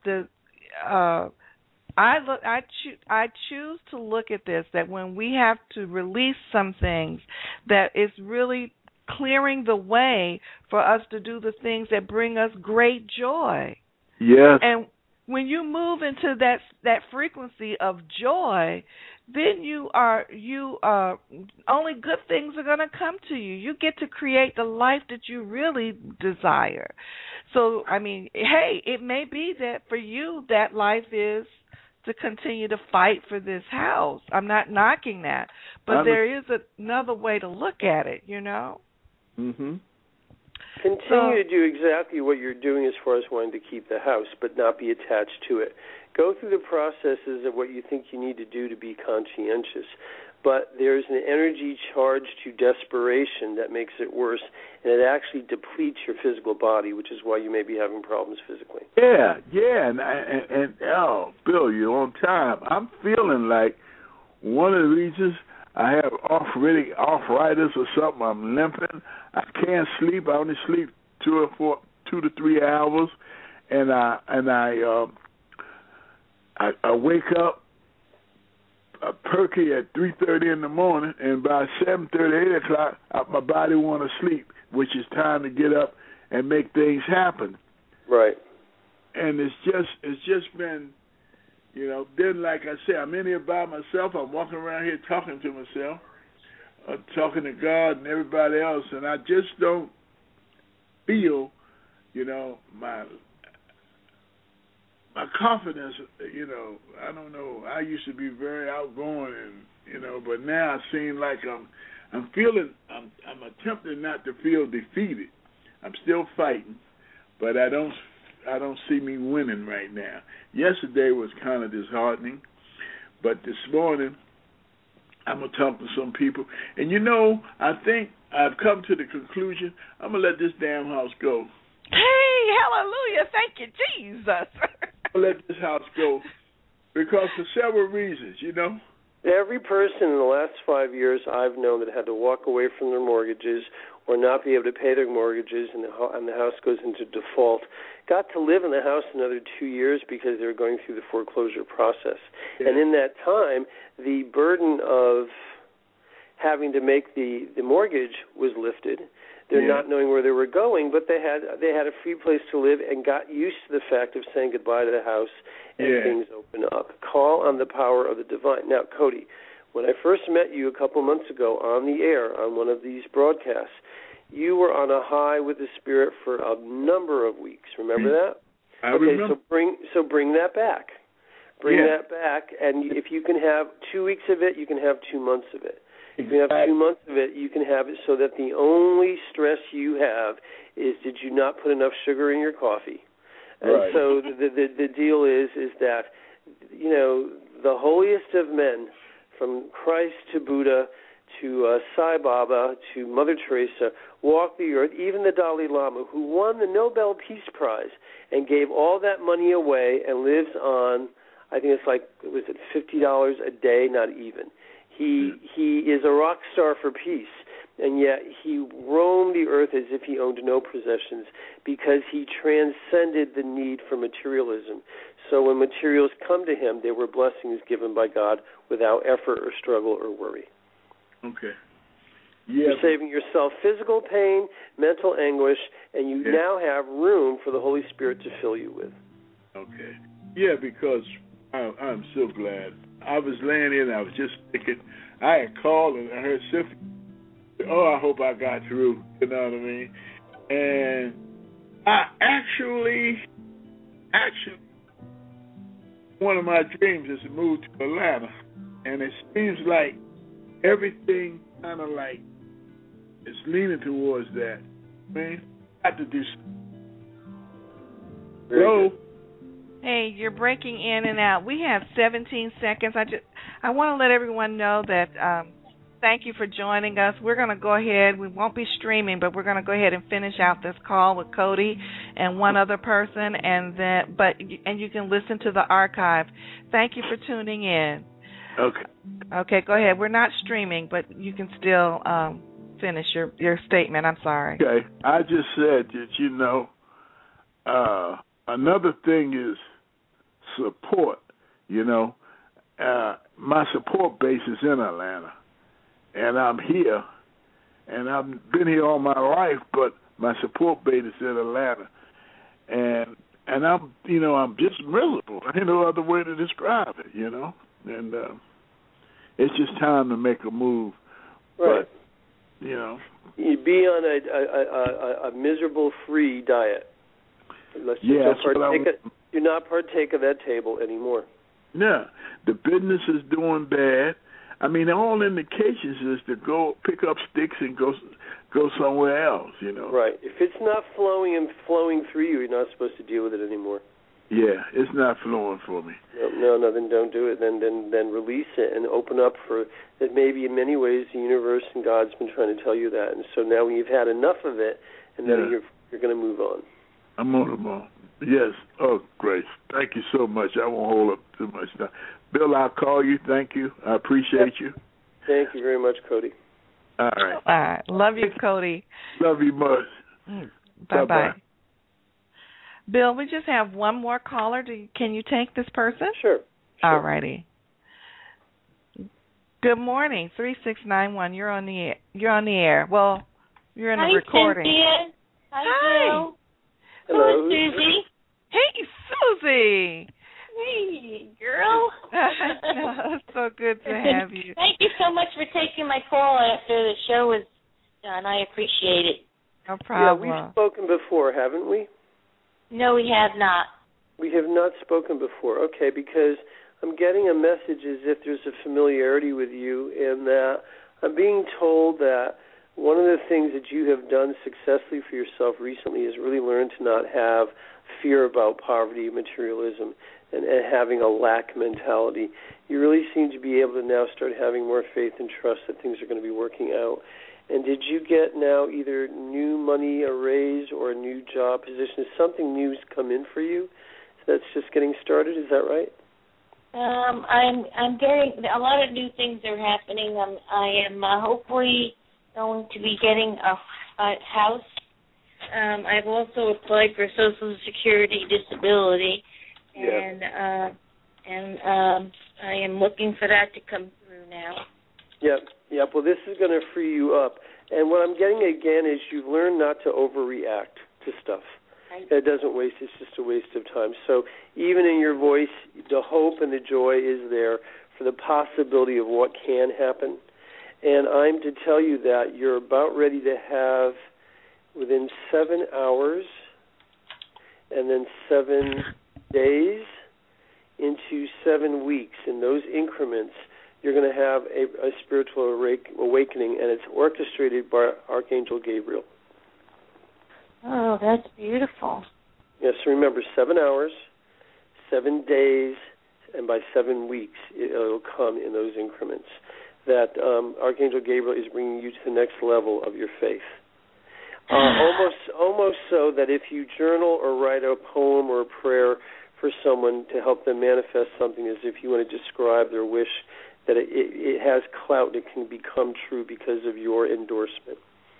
I choose to look at this, that when we have to release some things, that it's really clearing the way for us to do the things that bring us great joy. Yes. And when you move into that frequency of joy, then you are only good things are going to come to you. You get to create the life that you really desire. So, I mean, hey, it may be that for you that life is to continue to fight for this house. I'm not knocking that, but there is another way to look at it, you know? Mm-hmm. Continue to do exactly what you're doing as far as wanting to keep the house, but not be attached to it. Go through the processes of what you think you need to do to be conscientious, but there's an energy charge to desperation that makes it worse, and it actually depletes your physical body, which is why you may be having problems physically. Yeah, and Bill, you're on time. I'm feeling like one of the reasons I have arthritis or something. I'm limping. I can't sleep. I only sleep 2 to 3 hours, and I wake up perky at 3:30 in the morning, and by 7:30, 8 o'clock, my body want to sleep, which is time to get up and make things happen. Right. And it's just been, then like I said, I'm in here by myself. I'm walking around here talking to myself, talking to God and everybody else, and I just don't feel, my confidence, I don't know. I used to be very outgoing, and but now I seem like I'm attempting not to feel defeated. I'm still fighting, but I don't see me winning right now. Yesterday was kind of disheartening, but this morning I'm gonna talk to some people, and I think I've come to the conclusion I'm gonna let this damn house go. Hey, hallelujah! Thank you, Jesus. Let this house go because for several reasons, Every person in the last 5 years I've known that had to walk away from their mortgages or not be able to pay their mortgages and the house goes into default got to live in the house another 2 years because they were going through the foreclosure process. Yeah. And in that time, the burden of having to make the mortgage was lifted. They're not knowing where they were going, but they had a free place to live and got used to the fact of saying goodbye to the house and things open up. Call on the power of the divine. Now, Cody, when I first met you a couple months ago on the air on one of these broadcasts, you were on a high with the Spirit for a number of weeks. Remember that? I remember. So bring that back. Bring that back, and if you can have 2 weeks of it, you can have 2 months of it. If you have 2 months of it, you can have it so that the only stress you have is did you not put enough sugar in your coffee? And right. So the deal is that, the holiest of men, from Christ to Buddha to Sai Baba to Mother Teresa, walked the earth, even the Dalai Lama, who won the Nobel Peace Prize and gave all that money away and lives on, I think it's like, was it $50 a day, not even. He is a rock star for peace, and yet he roamed the earth as if he owned no possessions because he transcended the need for materialism. So when materials come to him, they were blessings given by God without effort or struggle or worry. Okay. You're saving yourself physical pain, mental anguish, and you now have room for the Holy Spirit to fill you with. Okay. Yeah, because I'm so glad. I was laying in, I was just thinking, I had called and I heard Cynthia, I hope I got through, you know what I mean? And I actually, one of my dreams is to move to Atlanta. And it seems like everything kind of like it's leaning towards that. Man, got to do something. Hello? Hey, you're breaking in and out. We have 17 seconds. I want to let everyone know that thank you for joining us. We're going to go ahead. We won't be streaming, but we're going to go ahead and finish out this call with Cody and one other person, and you can listen to the archive. Thank you for tuning in. Okay, go ahead. We're not streaming, but you can still finish your statement. I'm sorry. Okay, I just said that, another thing is support. My support base is in Atlanta, and I'm here, and I've been here all my life, but my support base is in Atlanta, and I'm just miserable. Ain't no other way to describe it, and it's just time to make a move. Right. But, you be on a miserable free diet. Do not partake of that table anymore. Yeah, the business is doing bad. I mean, all indications is to go pick up sticks and go somewhere else. Right. If it's not flowing through you, you're not supposed to deal with it anymore. Yeah, it's not flowing for me. No, then don't do it. Then release it and open up for that. Maybe in many ways the universe and God's been trying to tell you that, and so now you've had enough of it, and then you're going to move on. I'm on the ball. Yes. Oh, Grace, thank you so much. I won't hold up too much time. Bill, I'll call you. Thank you. I appreciate you. Thank you very much, Cody. All right. All right. Love you, Cody. Love you much. Bye-bye. Bill, we just have one more caller. Can you take this person? Sure. All righty. Good morning, 3691. You're on the air. Well, you're in the recording. Cynthia. Hi, Bill. Hello. Who's Susie? Hey, Susie. Hey, girl. It's so good to have you. Thank you so much for taking my call after the show was done. I appreciate it. No problem. Yeah, we've spoken before, haven't we? No, we have not. We have not spoken before. Okay, because I'm getting a message as if there's a familiarity with you, and that I'm being told that one of the things that you have done successfully for yourself recently is really learn to not have fear about poverty, materialism, and having a lack mentality. You really seem to be able to now start having more faith and trust that things are going to be working out. And did you get now either new money, a raise, or a new job position? Has something new's come in for you that's just getting started? Is that right? I'm getting a lot of new things are happening. I am hopefully going to be getting a house. I've also applied for Social Security disability, and I am looking for that to come through now. Yep. Well, this is going to free you up. And what I'm getting again is you've learned not to overreact to stuff. It doesn't waste. It's just a waste of time. So even in your voice, the hope and the joy is there for the possibility of what can happen. And I'm to tell you that you're about ready to have, within 7 hours and then 7 days into 7 weeks, in those increments, you're going to have a spiritual awakening, and it's orchestrated by Archangel Gabriel. Oh, that's beautiful. Yes, so remember, 7 hours, 7 days, and by 7 weeks, it'll come in those increments. That Archangel Gabriel is bringing you to the next level of your faith. Almost so that if you journal or write a poem or a prayer for someone to help them manifest something, as if you want to describe their wish, that it has clout, it can become true because of your endorsement.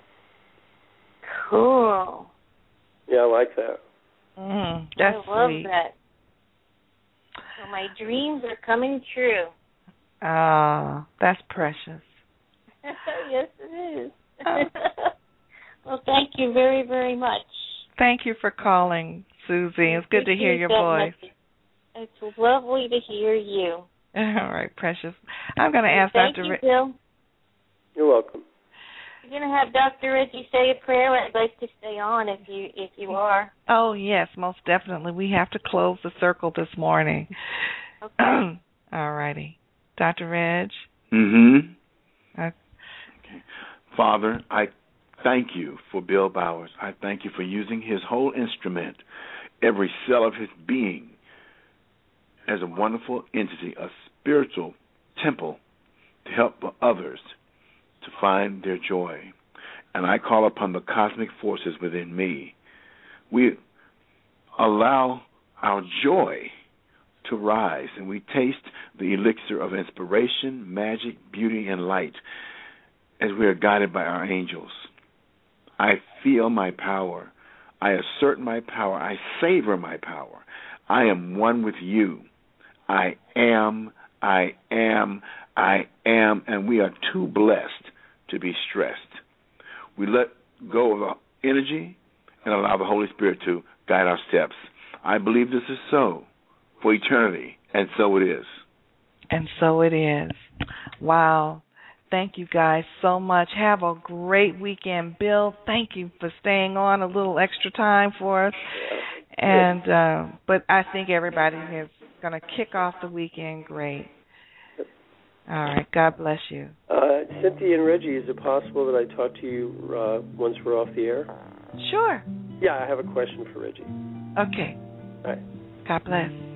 Cool. Yeah, I like that. That's I love sweet. that. So my dreams are coming true. That's precious. Yes, it is. Well, thank you very, very much. Thank you for calling, Susie. It's good to hear your voice. It's lovely to hear you. All right, precious. I'm going to ask Thank Dr. you, Bill. You're welcome. You're going to have Dr. Reggie say a prayer. I'd like to stay on if you are. Oh, yes, most definitely. We have to close the circle this morning. Okay. All righty. Dr. Reg? Mm-hmm. Okay. Father, I thank you for Bill Bowers. I thank you for using his whole instrument, every cell of his being, as a wonderful entity, a spiritual temple to help others to find their joy. And I call upon the cosmic forces within me. We allow our joy to rise, and we taste the elixir of inspiration, magic, beauty, and light as we are guided by our angels. I feel my power. I assert my power. I savor my power. I am one with you. I am, and we are too blessed to be stressed. We let go of our energy and allow the Holy Spirit to guide our steps. I believe this is so for eternity, and so it is. And so it is. Wow. Thank you guys so much. Have a great weekend. Bill, thank you for staying on a little extra time for us. And but I think everybody is going to kick off the weekend great. All right. God bless you. Cynthia and Reggie, is it possible that I talk to you once we're off the air? Sure. Yeah, I have a question for Reggie. Okay. All right. God bless.